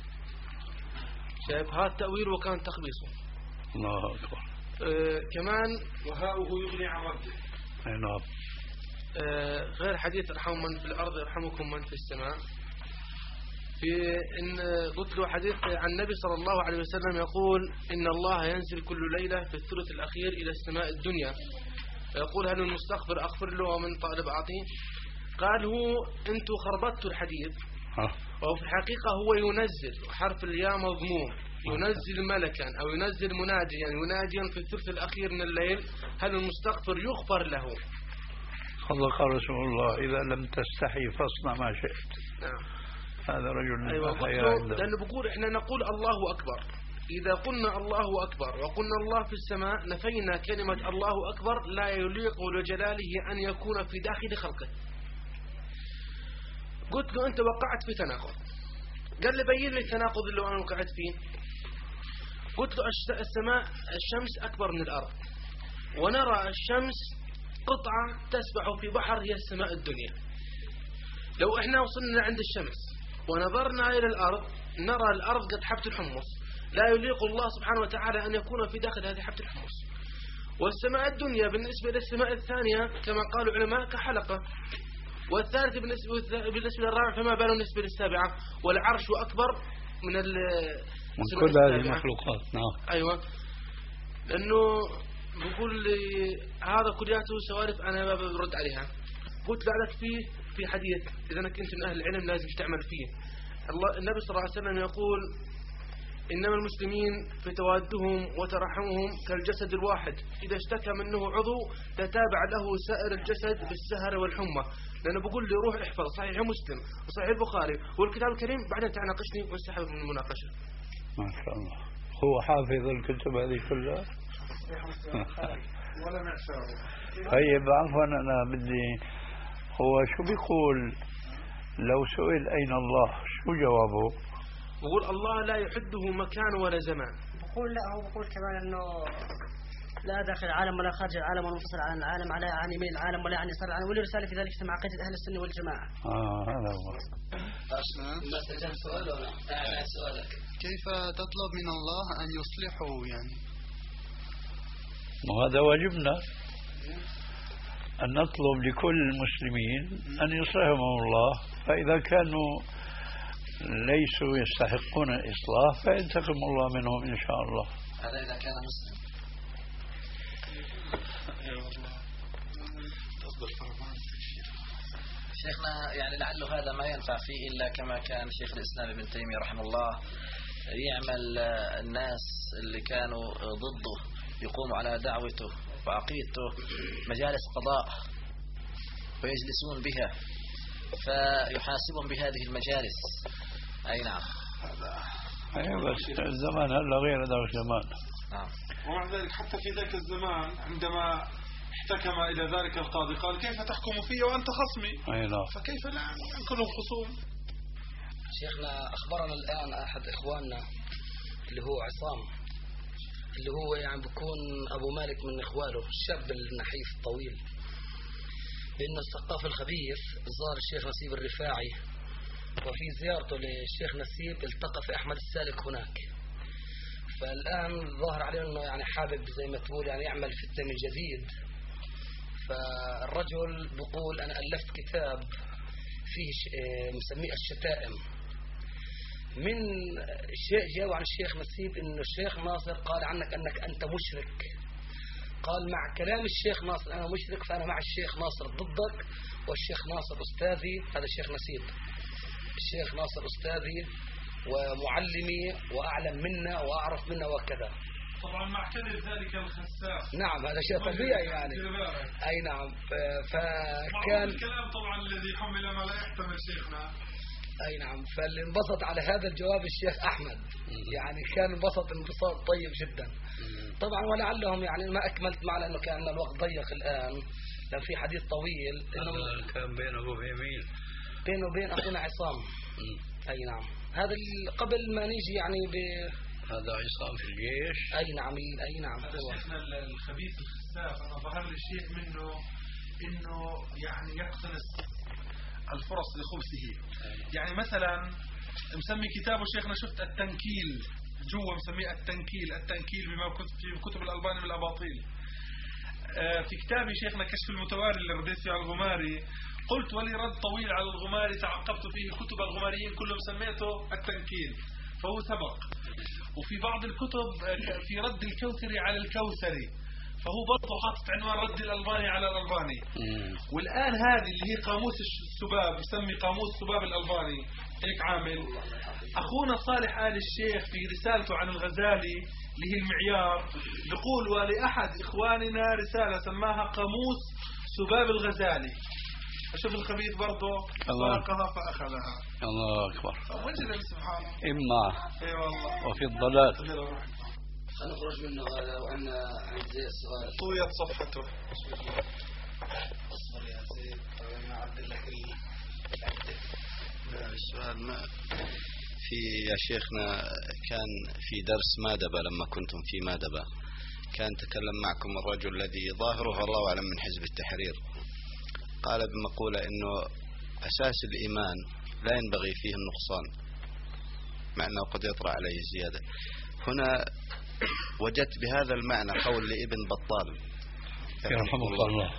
شايف هذا التأويل وكان تخبيصه. الله أكبر. أه كمان وهاؤه يغني عن ربه. أي نعم. أه غير حديث ارحموا من في الأرض يرحمكم من في السماء، في إن قلت له حديث عن النبي صلى الله عليه وسلم يقول إن الله ينزل كل ليلة في الثلث الأخير إلى السماء الدنيا، يقول هل المستغفر أغفر له ومن طالب أعطيه؟ قال هو أنتم خربطتوا الحديث، وفي الحقيقة هو ينزل حرف الياء مضموم، ينزل ملكا أو ينزل مناجيا يناجيا في الثلث الأخير من الليل، هل المستغفر يغفر له؟ صدق رسول الله إذا لم تستحي فاصنع ما شئت. نعم. هذا رجل أيوة. لأنه بقول إحنا نقول الله أكبر، إذا قلنا الله أكبر وقلنا الله في السماء نفينا كلمة الله أكبر لا يليق لجلاله أن يكون في داخل خلقه. قلت له أنت وقعت في تناقض، قال لي بين لي التناقض اللي أنا وقعت فيه. قلت له السماء الشمس أكبر من الأرض، ونرى الشمس قطعة تسبح في بحر هي السماء الدنيا. لو إحنا وصلنا عند الشمس ونظرنا إلى الأرض نرى الأرض قد حبة الحمص، لا يليق الله سبحانه وتعالى أن يكون في داخل هذه حبة الحمص. والسماء الدنيا بالنسبة للسماء الثانية كما قالوا العلماء كحلقة، والثالث بالنسبة بالنسبة للرابع فما باله بالنسبة للسابعة، والعرش أكبر من من كل هذه المخلوقات. نعم. أيوة. لأنه بقول لي هذا كلياته سوالف أنا ما برد عليها. قلت لك فيه في حديث إذا أنك أنت من أهل العلم لازم تعمل فيه. الله النبي صلى الله عليه وسلم يقول إنما المسلمين في توادهم وترحمهم كالجسد الواحد، إذا اشتكى منه عضو تتابع له سائر الجسد بالسهر والحمى. لأنه بقول لي روح احفظ صحيح مسلم وصحيح البخاري والكتاب الكريم بعدين تناقشني وانسحب من المناقشة. ما شاء الله، هو حافظ الكتب هذه كلها. ولا معشار. طيب عفوا أنا بدي، هو شو بيقول لو سئل أين الله شو جوابه؟ بقول الله لا يحده مكان ولا زمان. بقول لا، هو بقول كمان انه لا داخل العالم ولا خارج العالم ولا منفصل عن العالم، على يعني من العالم ولا يعني صار العالم، ولا رسالة في ذلك مع عقيدة أهل السنة والجماعة. آه هذا هو. ما استجبت سؤال ولا؟ أعلى سؤالك. كيف تطلب من الله أن يصلحه يعني؟ وهذا واجبنا أن نطلب لكل المسلمين أن يصلحهم الله، فإذا كانوا ليسوا يستحقون الإصلاح فينتقم الله منهم إن شاء الله. هذا إذا كان مسلم. شيخنا يعني لعل هذا ما ينفع فيه إلا كما كان شيخ الإسلام ابن تيمية رحمه الله يعمل الناس اللي كانوا ضده يقوموا على دعوته وعقيدته مجالس قضاء ويجلسون بها فيحاسبهم بهذه المجالس. أي نعم. أيوة بس الزمان هلا غير ذاك الزمان. نعم. ومع ذلك حتى في ذاك الزمان عندما احتكم إلى ذلك القاضي قال كيف تحكم في وأنت خصمي؟ أي نعم. فكيف لا كلهم خصوم؟ شيخنا أخبرنا الآن أحد إخواننا اللي هو عصام، اللي هو يعني بيكون أبو مالك من إخوانه، الشاب النحيف الطويل، بأن الثقافي الخبيث زار الشيخ نسيب الرفاعي، وفي زيارته للشيخ نسيب التقى في أحمد السالك هناك. فالآن ظاهر عليه أنه يعني حابب زي ما تقول يعني يعمل فتنة من جديد. فالرجل بيقول أنا ألفت كتاب فيه مسميه الشتائم. من شيء جاء عن الشيخ نسيب إنه الشيخ ناصر قال عنك أنك أنت مشرك. قال مع كلام الشيخ ناصر أنا مشرك، فأنا مع الشيخ ناصر ضدك، والشيخ ناصر أستاذي. هذا الشيخ نسيب. الشيخ ناصر أستاذي ومعلمي وأعلم منا وأعرف منا وكذا. طبعا مع كذب ذلك الخساس. نعم هذا شيء طبيعي يعني. أي نعم. فكان الكلام طبعا الذي حمل ما لا يحتمل شيخنا. أي نعم. فاللي انبسط على هذا الجواب الشيخ أحمد، يعني كان انبسط انبساط طيب جدا. طبعا ولعلهم يعني ما أكملت مع لأنه كان الوقت ضيق الآن، لأن في حديث طويل. هذا كان بينه وبين مين؟ بينه وبين أخونا عصام. أي نعم. هذا قبل ما نيجي يعني ب هذا عصام في الجيش. أي نعم. أي نعم. هذا شيخنا الخبيث الخساس، أنا ظهر لي شيء منه إنه يعني يقتنص الفرص لخبثه. يعني مثلا مسمي كتابه شيخنا شفت التنكيل جوا، مسميه التنكيل التنكيل بما كتب في كتب الألباني من الأباطيل. في كتابي شيخنا كشف المتواري اللي رديت فيه على الغماري قلت ولي رد طويل على الغماري تعقبت فيه كتب الغماريين كلهم سميته التنكيل فهو سبق. وفي بعض الكتب في رد الكوثري على الكوثري فهو برضه حاطط عنوان رد الألباني على الألباني. والآن هذه اللي هي قاموس السباب يسمي قاموس سباب الألباني هيك عامل. أخونا صالح آل الشيخ في رسالته عن الغزالي اللي هي المعيار يقول ولأحد إخواننا رسالة سماها قاموس سباب الغزالي. أشوف الخبيث برضه سرقها فأخذها. الله أكبر. وجد سبحانه. إما. إي والله. وفي الضلال. سنخرج منه هذا وأن عندي السؤال. طويت صفحته. أصبر يا سيد أنا عبد الله كريم. السؤال ما في يا شيخنا كان في درس مادبة لما كنتم في مادبة كان تكلم معكم الرجل الذي ظاهره الله أعلم من حزب التحرير، قال بمقولة إنه أساس الإيمان لا ينبغي فيه النقصان مع أنه قد يطرأ عليه زيادة. هنا وجدت بهذا المعنى قول لابن بطال يرحمه الله،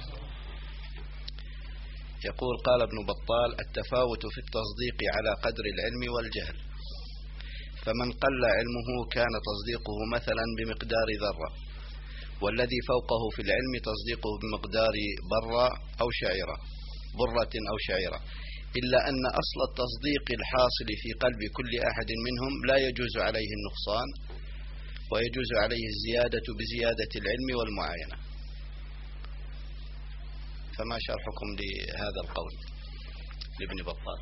يقول قال ابن بطال التفاوت في التصديق على قدر العلم والجهل، فمن قل علمه كان تصديقه مثلا بمقدار ذرة، والذي فوقه في العلم تصديقه بمقدار برة أو شعيرة برة أو شعيرة. إلا أن أصل التصديق الحاصل في قلب كل أحد منهم لا يجوز عليه النقصان، ويجوز عليه الزيادة بزيادة العلم والمعاينة. فما شرحكم لهذا القول لابن بطال؟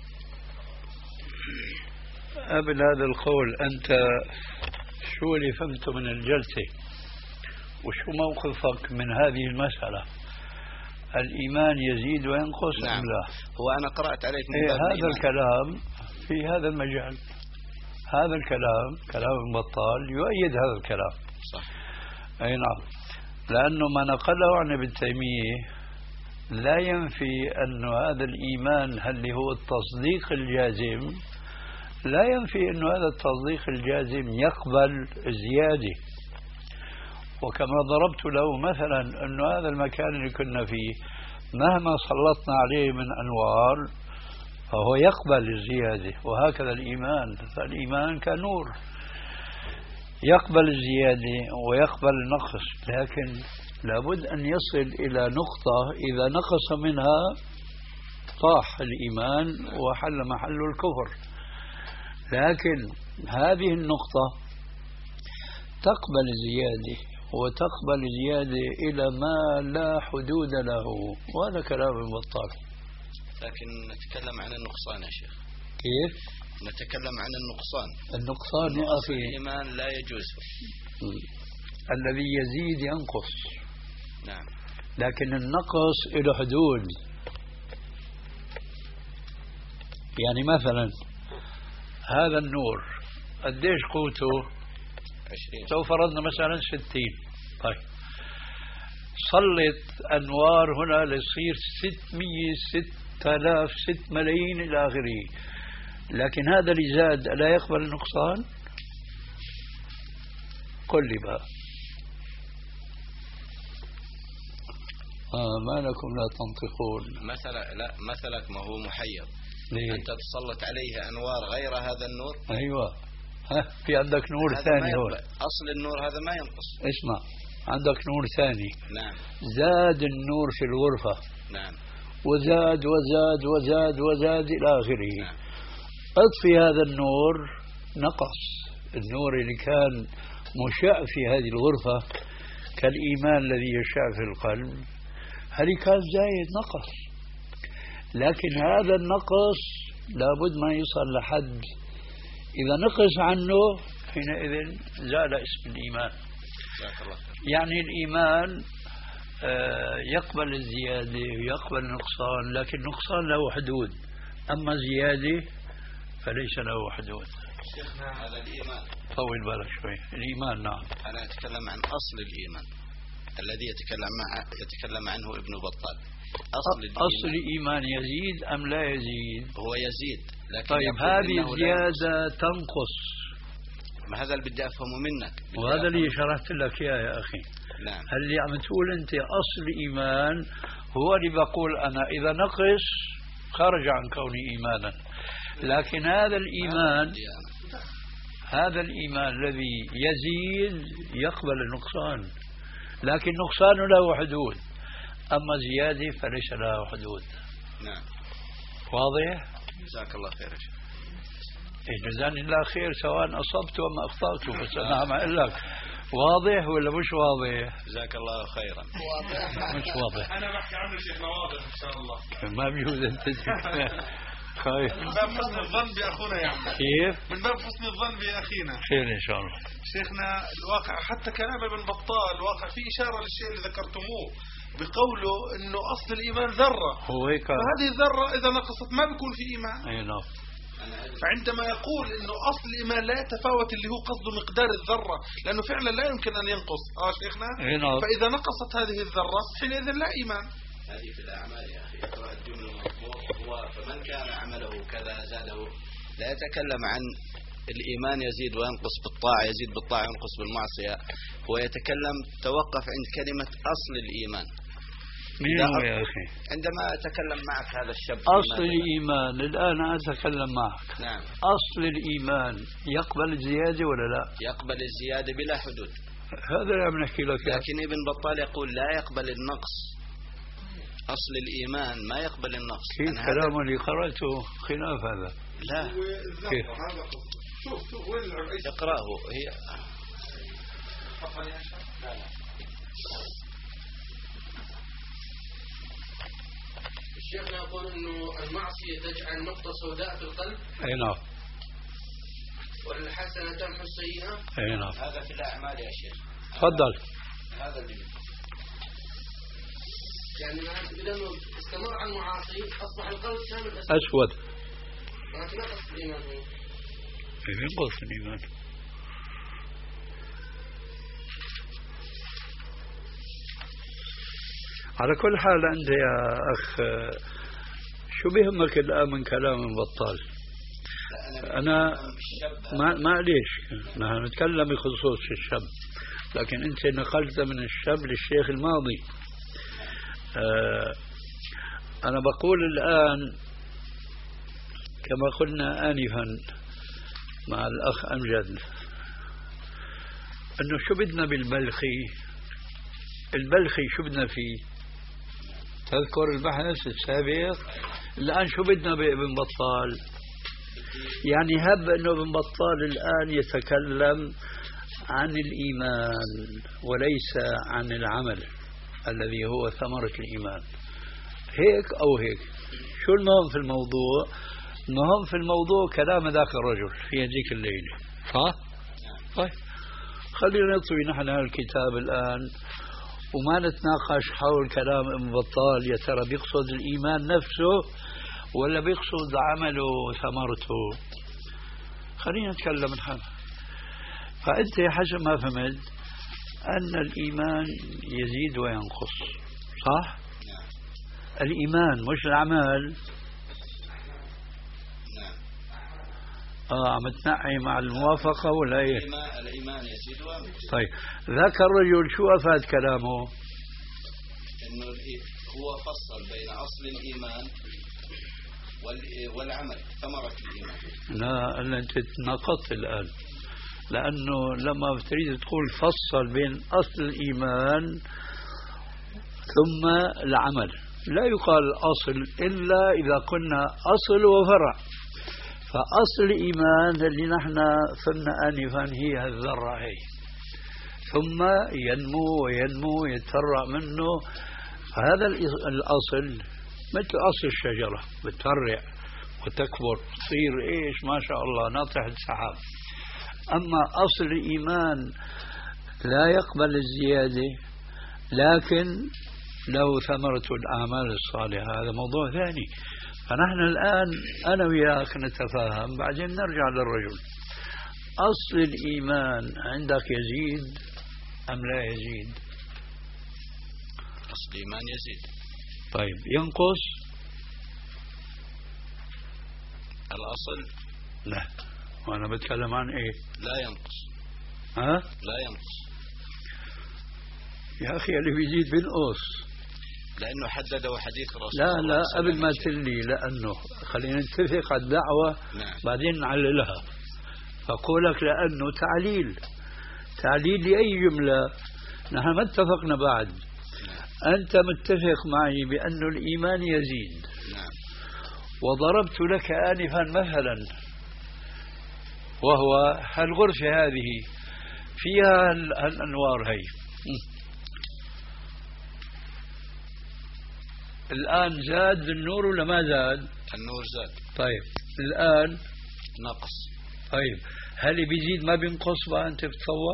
قبل هذا القول أنت شو اللي فهمته من الجلسة وشو موقفك من هذه المسألة؟ الإيمان يزيد وينقص نعم. أم لا؟ هو أنا قرأت عليك من إيه باب هذا الإيمان. الكلام في هذا المجال، هذا الكلام كلام البطال يؤيد هذا الكلام. صح. أي نعم، لأنه ما نقله عن ابن تيمية لا ينفي أن هذا الإيمان هل هو التصديق الجازم، لا ينفي أن هذا التصديق الجازم يقبل زيادة. وكما ضربت له مثلا أن هذا المكان اللي كنا فيه مهما سلطنا عليه من أنوار فهو يقبل الزيادة، وهكذا الإيمان، فالإيمان كنور يقبل الزيادة ويقبل النقص، لكن لابد أن يصل إلى نقطة إذا نقص منها طاح الإيمان وحل محله الكفر. لكن هذه النقطة تقبل الزيادة وتقبل زيادة إلى ما لا حدود له، وهذا كلام بطال. لكن نتكلم عن النقصان يا شيخ. كيف؟ نتكلم عن النقصان. النقصان يا أخي الإيمان لا يجوز الذي يزيد ينقص. نعم. لكن النقص له حدود. يعني مثلا هذا النور قديش قوته؟ عشرين. لو فرضنا مثلا ستين. طيب سلط أنوار هنا ليصير ستمية ستة آلاف ست ملايين إلى آخره، لكن هذا اللي زاد لا يقبل النقصان؟ قل لي بقى. آه ما لكم لا تنطقون؟ مثلا لا مثلك ما هو محير. ليه؟ أنت تسلط عليه أنوار غير هذا النور. أيوة. ها في عندك نور ثاني هون. أصل النور هذا ما ينقص. اسمع، عندك نور ثاني. نعم. زاد النور في الغرفة. نعم. وزاد وزاد وزاد وزاد إلى آخره. نعم. أطفي هذا النور نقص. النور اللي كان مشع في هذه الغرفة كالإيمان الذي يشع في القلب، هل كان زايد نقص. لكن هذا النقص لابد ما يصل لحد إذا نقص عنه حينئذ زال اسم الإيمان. يعني الإيمان يقبل الزيادة ويقبل النقصان، لكن النقصان له حدود، أما زيادة فليس له حدود. شيخنا هذا الإيمان طول بالك شوي. الإيمان نعم. أنا أتكلم عن أصل الإيمان الذي يتكلم مع يتكلم عنه ابن بطال. أصل الإيمان. أصل الإيمان يزيد أم لا يزيد؟ هو يزيد. لكن طيب هذه الزيادة تنقص. ما هذا اللي بدي أفهمه منك. وهذا اللي شرحت لك إياه يا أخي. نعم. هل اللي عم تقول أنت أصل الإيمان هو اللي بقول أنا إذا نقص خرج عن كوني إيمانا، لكن هذا الإيمان هذا الإيمان الذي يزيد يقبل النقصان، لكن نقصانه له حدود، أما زيادة فليس له حدود. نعم. واضح؟ جزاك الله خير. جزاني الله خير سواء أصبت وما أخطأت، بس أنا عم أقول لك واضح ولا مش واضح؟ جزاك الله خيرا. واضح. مش واضح. أنا بحكي عنه شيخنا واضح إن شاء الله. ما بيجوز أنت خايف. من باب حسن الظن بأخونا يعني. كيف؟ من باب حسن الظن بأخينا. خير إن شاء الله. شيخنا الواقع حتى كلام ابن بطال الواقع فيه إشارة للشيء اللي ذكرتموه بقوله إنه أصل الإيمان ذرة. هو هيك. فهذه الذرة إذا نقصت ما بيكون في إيمان. أي نعم. فعندما يقول إنه أصل الإيمان لا يتفاوت اللي هو قصده مقدار الذرة، لأنه فعلا لا يمكن أن ينقص. آه شيخنا. أي نعم. فإذا نقصت هذه الذرة حينئذ لا إيمان. هذه في الأعمال يا أخي. اقرأ الجملة المذكورة هو فمن كان عمله كذا زاده. لا يتكلم عن الإيمان يزيد وينقص بالطاعة، يزيد بالطاعة وينقص بالمعصية. هو يتكلم توقف عند كلمة أصل الإيمان. مين هو يا أخي؟ عندما أتكلم معك هذا الشاب أصل الإيمان الآن أتكلم معك. نعم. أصل الإيمان يقبل الزيادة ولا لا؟ يقبل الزيادة بلا حدود. هذا اللي عم نحكي لك. لكن ابن بطال يقول لا يقبل النقص. أصل الإيمان ما يقبل النقص. كيف كلام اللي قرأته خلاف هذا؟ لا كيف؟ شوف شوف وين العيش اقرأه. هي لا لا الشيخ يقول انه المعصية تجعل نقطة سوداء في القلب. اي نعم. والحسنة تمحو السيئة. اي نعم. هذا في الأعمال يا شيخ. تفضل. هذا اللي يعني إذا استمر على المعاصي أصبح القلب كامل أسود. لكن نقص الإيمان هو. ينقص الإيمان. على كل حال أنت يا أخ شو بيهمك الآن من كلام بطال؟ أنا ما معليش نحن نتكلم بخصوص الشاب، لكن أنت نقلت من الشاب للشيخ الماضي. أنا بقول الآن كما قلنا آنفا مع الأخ أمجد أنه شو بدنا بالبلخي. البلخي شو بدنا فيه؟ تذكر البحث السابق. الآن شو بدنا بابن بطال؟ يعني هب أنه ابن بطال الآن يتكلم عن الإيمان وليس عن العمل الذي هو ثمرة الإيمان. هيك أو هيك. شو المهم في الموضوع؟ المهم في الموضوع كلام ذاك الرجل في هذيك الليلة. صح؟ طيب خلينا نطوي نحن الكتاب الآن وما نتناقش حول كلام ابن بطال يا ترى بيقصد الإيمان نفسه ولا بيقصد عمله وثمرته. خلينا نتكلم نحن. فأنت حسب ما فهمت أن الإيمان يزيد وينقص، صح؟ الإيمان مش الأعمال. آه عم تنعي مع الموافقة ولا إيه؟ الإيمان يزيد وينقص. طيب ذاك الرجل شو أفاد كلامه؟ إنه هو فصل بين أصل الإيمان والعمل ثمرة الإيمان. لا أنت تناقضت الآن، لأنه لما بتريد تقول فصل بين أصل الإيمان ثم العمل لا يقال أصل إلا إذا قلنا أصل وفرع. فأصل الإيمان اللي نحن فهمنا آنفا هي الذرة هي، ثم ينمو وينمو يتفرع منه. هذا الأصل مثل أصل الشجرة بتفرع وتكبر تصير إيش ما شاء الله ناطحة سحاب. أما أصل الإيمان لا يقبل الزيادة لكن له ثمرة الأعمال الصالحة. هذا موضوع ثاني. فنحن الآن أنا وياك نتفاهم بعدين نرجع للرجل. أصل الإيمان عندك يزيد أم لا يزيد؟ أصل الإيمان يزيد. طيب ينقص؟ الأصل لا. وأنا بتكلم عن إيه؟ لا ينقص. ها؟ لا ينقص يا أخي اللي بيزيد بينقص لأنه حدده حديث الرسول. لا لا قبل ما تلي لأنه خلينا نتفق على الدعوة. نعم. بعدين نعللها. فقولك لأنه تعليل تعليل لأي جملة نحن ما اتفقنا بعد. نعم. أنت متفق معي بأنه الإيمان يزيد. نعم. وضربت لك آنفا مثلا وهو الغرفة هذه فيها الأنوار هي الآن زاد النور ولا ما زاد؟ النور زاد. طيب الآن نقص. طيب هل بيزيد ما بينقص بقى أنت بتصور؟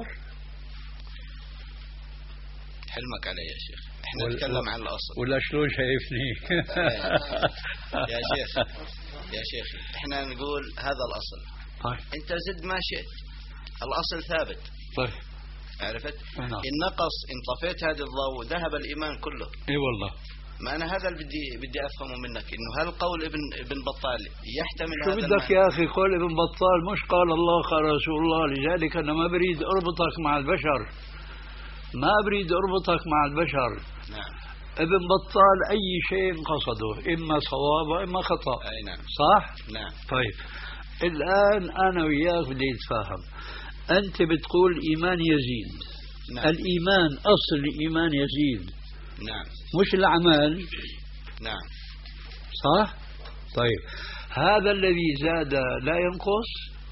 حلمك علي يا شيخ. احنا نتكلم عن الأصل. ولا شلون شايفني؟ يا شيخ يا شيخ احنا نقول هذا الأصل. طيب انت زد ما شئت الأصل ثابت. طيب عرفت؟ نعم. إن نقص إن طفيت هذا الضوء ذهب الإيمان كله. اي والله. ما أنا هذا اللي بدي بدي أفهمه منك إنه هل قول ابن ابن بطال يحتمل شو هذا بدك يا أخي؟ قول ابن بطال مش قال الله قال رسول الله. لذلك أنا ما بريد أربطك مع البشر، ما بريد أربطك مع البشر. نعم. ابن بطال أي شيء قصده إما صواب وإما خطأ. أي نعم. صح؟ نعم. طيب الآن أنا وياك بدي نتفاهم. أنت بتقول الإيمان يزيد. نعم. الإيمان أصل الإيمان يزيد. نعم. مش الأعمال. نعم. صح؟ طيب هذا الذي زاد لا ينقص؟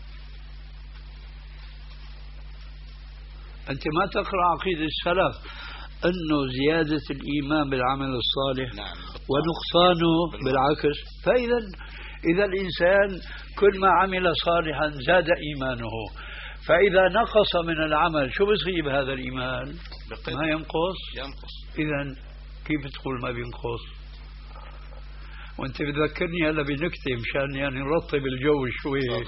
أنت ما تقرأ عقيدة السلف أنه زيادة الإيمان بالعمل الصالح نعم. ونقصانه بالعكس. فإذا إذا الإنسان كل ما عمل صالحا زاد إيمانه، فإذا نقص من العمل شو بصيب هذا الإيمان؟ ما ينقص. ينقص. إذا كيف تقول ما بينقص؟ وانت بتذكرني هلا بنكته مشان يعني نرطب الجو شوي و...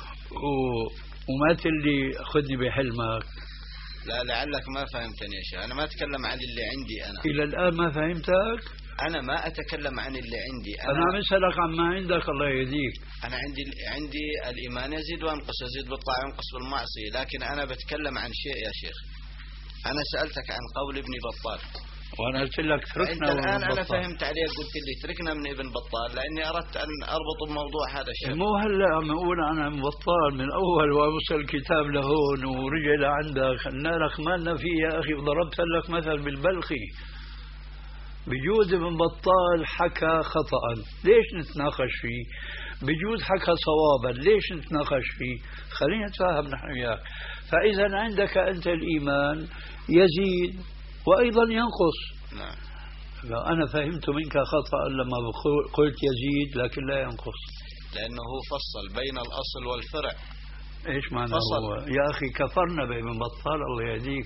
وما تلي خذني بحلمك. لا لعلك ما فهمتني يا شيخ، أنا ما أتكلم عن اللي عندي أنا. إلى الآن ما فهمتك؟ أنا ما أتكلم عن اللي عندي أنا. أنا عم أسألك عن ما عندك الله يهديك. أنا عندي عندي الإيمان يزيد وينقص، يزيد بالطاعة وينقص بالمعصية، لكن أنا بتكلم عن شيء يا شيخ. أنا سألتك عن قول ابن بطال وأنا قلت لك تركنا أنت الآن أنا بطال. فهمت عليك قلت لي تركنا من ابن بطال لأني أردت أن أربط بموضوع هذا الشيء. مو هلا عم أقول أنا ابن بطال من أول ووصل الكتاب لهون ورجع لعندك قلنا لك ما لنا فيه يا أخي، وضربت لك مثل بالبلخي. بجوز ابن بطال حكى خطأ، ليش نتناقش فيه؟ بجوز حكى صوابا، ليش نتناقش فيه؟ خلينا نتفاهم نحن وياك. فإذا عندك أنت الإيمان يزيد وأيضا ينقص. نعم. أنا فهمت منك خطأ لما قلت يزيد لكن لا ينقص، لأنه فصل بين الأصل والفرع. إيش معنى فصل. هو؟ يا أخي كفرنا بابن بطال الله يهديك،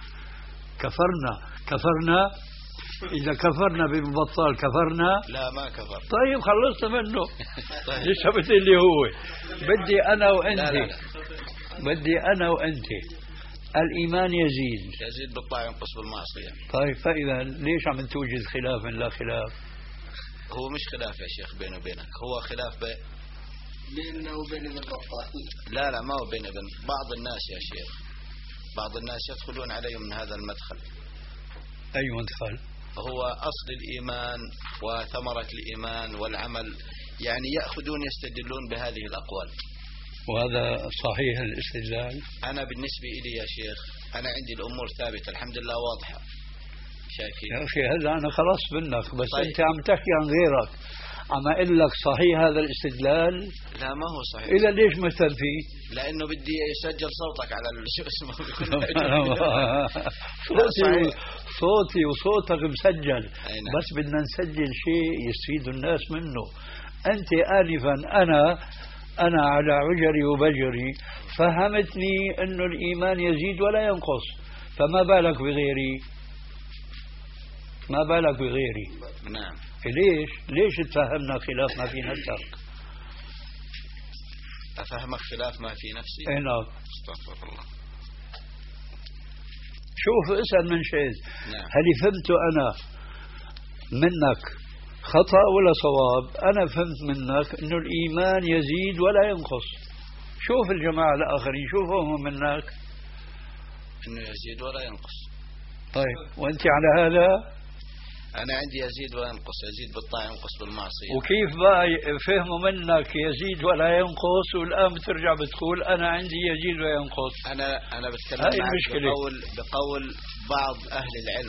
كفرنا كفرنا إذا كفرنا بابن بطال كفرنا. لا ما كفر. طيب خلصت منه. ليش بتقول هو بدي أنا وأنت لا لا لا. بدي أنا وأنت الإيمان يزيد يزيد بالطاعة وينقص بالمعصية. طيب فإذا ليش عم توجد خلاف من لا خلاف؟ هو مش خلاف يا شيخ بيني وبينك، هو خلاف بين بيننا وبين ابن بطال. لا لا ما هو بين ابن بعض الناس يا شيخ، بعض الناس يدخلون عليهم من هذا المدخل. أي مدخل؟ هو أصل الإيمان وثمرة الإيمان والعمل، يعني يأخذون يستدلون بهذه الأقوال. وهذا صحيح الاستدلال؟ أنا بالنسبة إلي يا شيخ أنا عندي الأمور ثابتة الحمد لله واضحة. شايفين يا أخي هلا أنا خلص منك بس طيب. أنت عم تحكي عن غيرك، عم أقول لك صحيح هذا الاستدلال؟ لا ما هو صحيح. إذا ليش مثل فيه؟ لأنه بدي يسجل صوتك على شو اسمه صوتي صوتي وصوتك مسجل، أينا. بس بدنا نسجل شيء يستفيد الناس منه. أنت آنفا أنا أنا على عجري وبجري فهمتني أنه الإيمان يزيد ولا ينقص، فما بالك بغيري؟ ما بالك بغيري؟ نعم. ليش؟ ليش تفهمنا خلاف ما في نفسك؟ أفهمك خلاف ما في نفسي؟ اي نعم. استغفر الله. شوف اسأل من شيء. نعم. هل فهمت أنا منك خطأ ولا صواب؟ أنا فهمت منك أنه الإيمان يزيد ولا ينقص. شوف الجماعة الآخرين شوفهم منك أنه يزيد ولا ينقص. طيب وأنت على هذا؟ أنا عندي يزيد وينقص، يزيد بالطاعة ينقص بالمعصية. وكيف بقى فهموا منك يزيد ولا ينقص والآن بترجع بتقول أنا عندي يزيد وينقص؟ أنا أنا بتكلم هاي معك المشكلة. بقول بقول بعض أهل العلم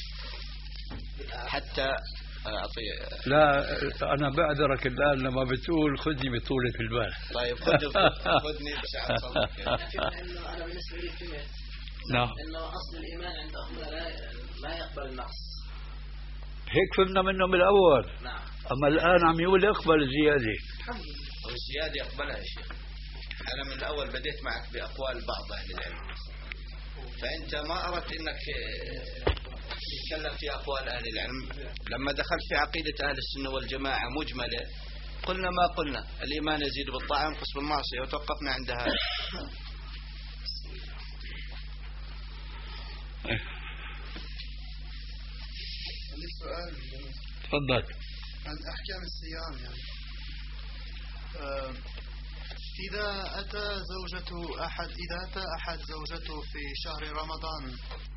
حتى أعطي. لا أنا بعذرك الآن لما بتقول خذني بطولة البال. طيب خذني خذني بسعة صدرك. إنه أنا بالنسبة لي فهمت. نعم. إنه أصل الإيمان عند أخونا لا لا يقبل النقص. هيك فهمنا منه من الأول. نعم. أما الآن عم يقول يقبل الزيادة. والزيادة يقبلها يا شيخ. أنا من الأول بديت معك بأقوال بعض أهل العلم، فأنت ما أردت أنك تتكلم في أقوال أهل العلم. لما دخلت في عقيدة أهل السنة والجماعة مجملة قلنا ما قلنا، الإيمان يزيد بالطاعة ينقص بالمعصية، وتوقفنا عند هذا. عندي سؤال. تفضل. عن أحكام الصيام يعني آه إذا أتى زوجته أحد إذا أتى أحد زوجته في شهر رمضان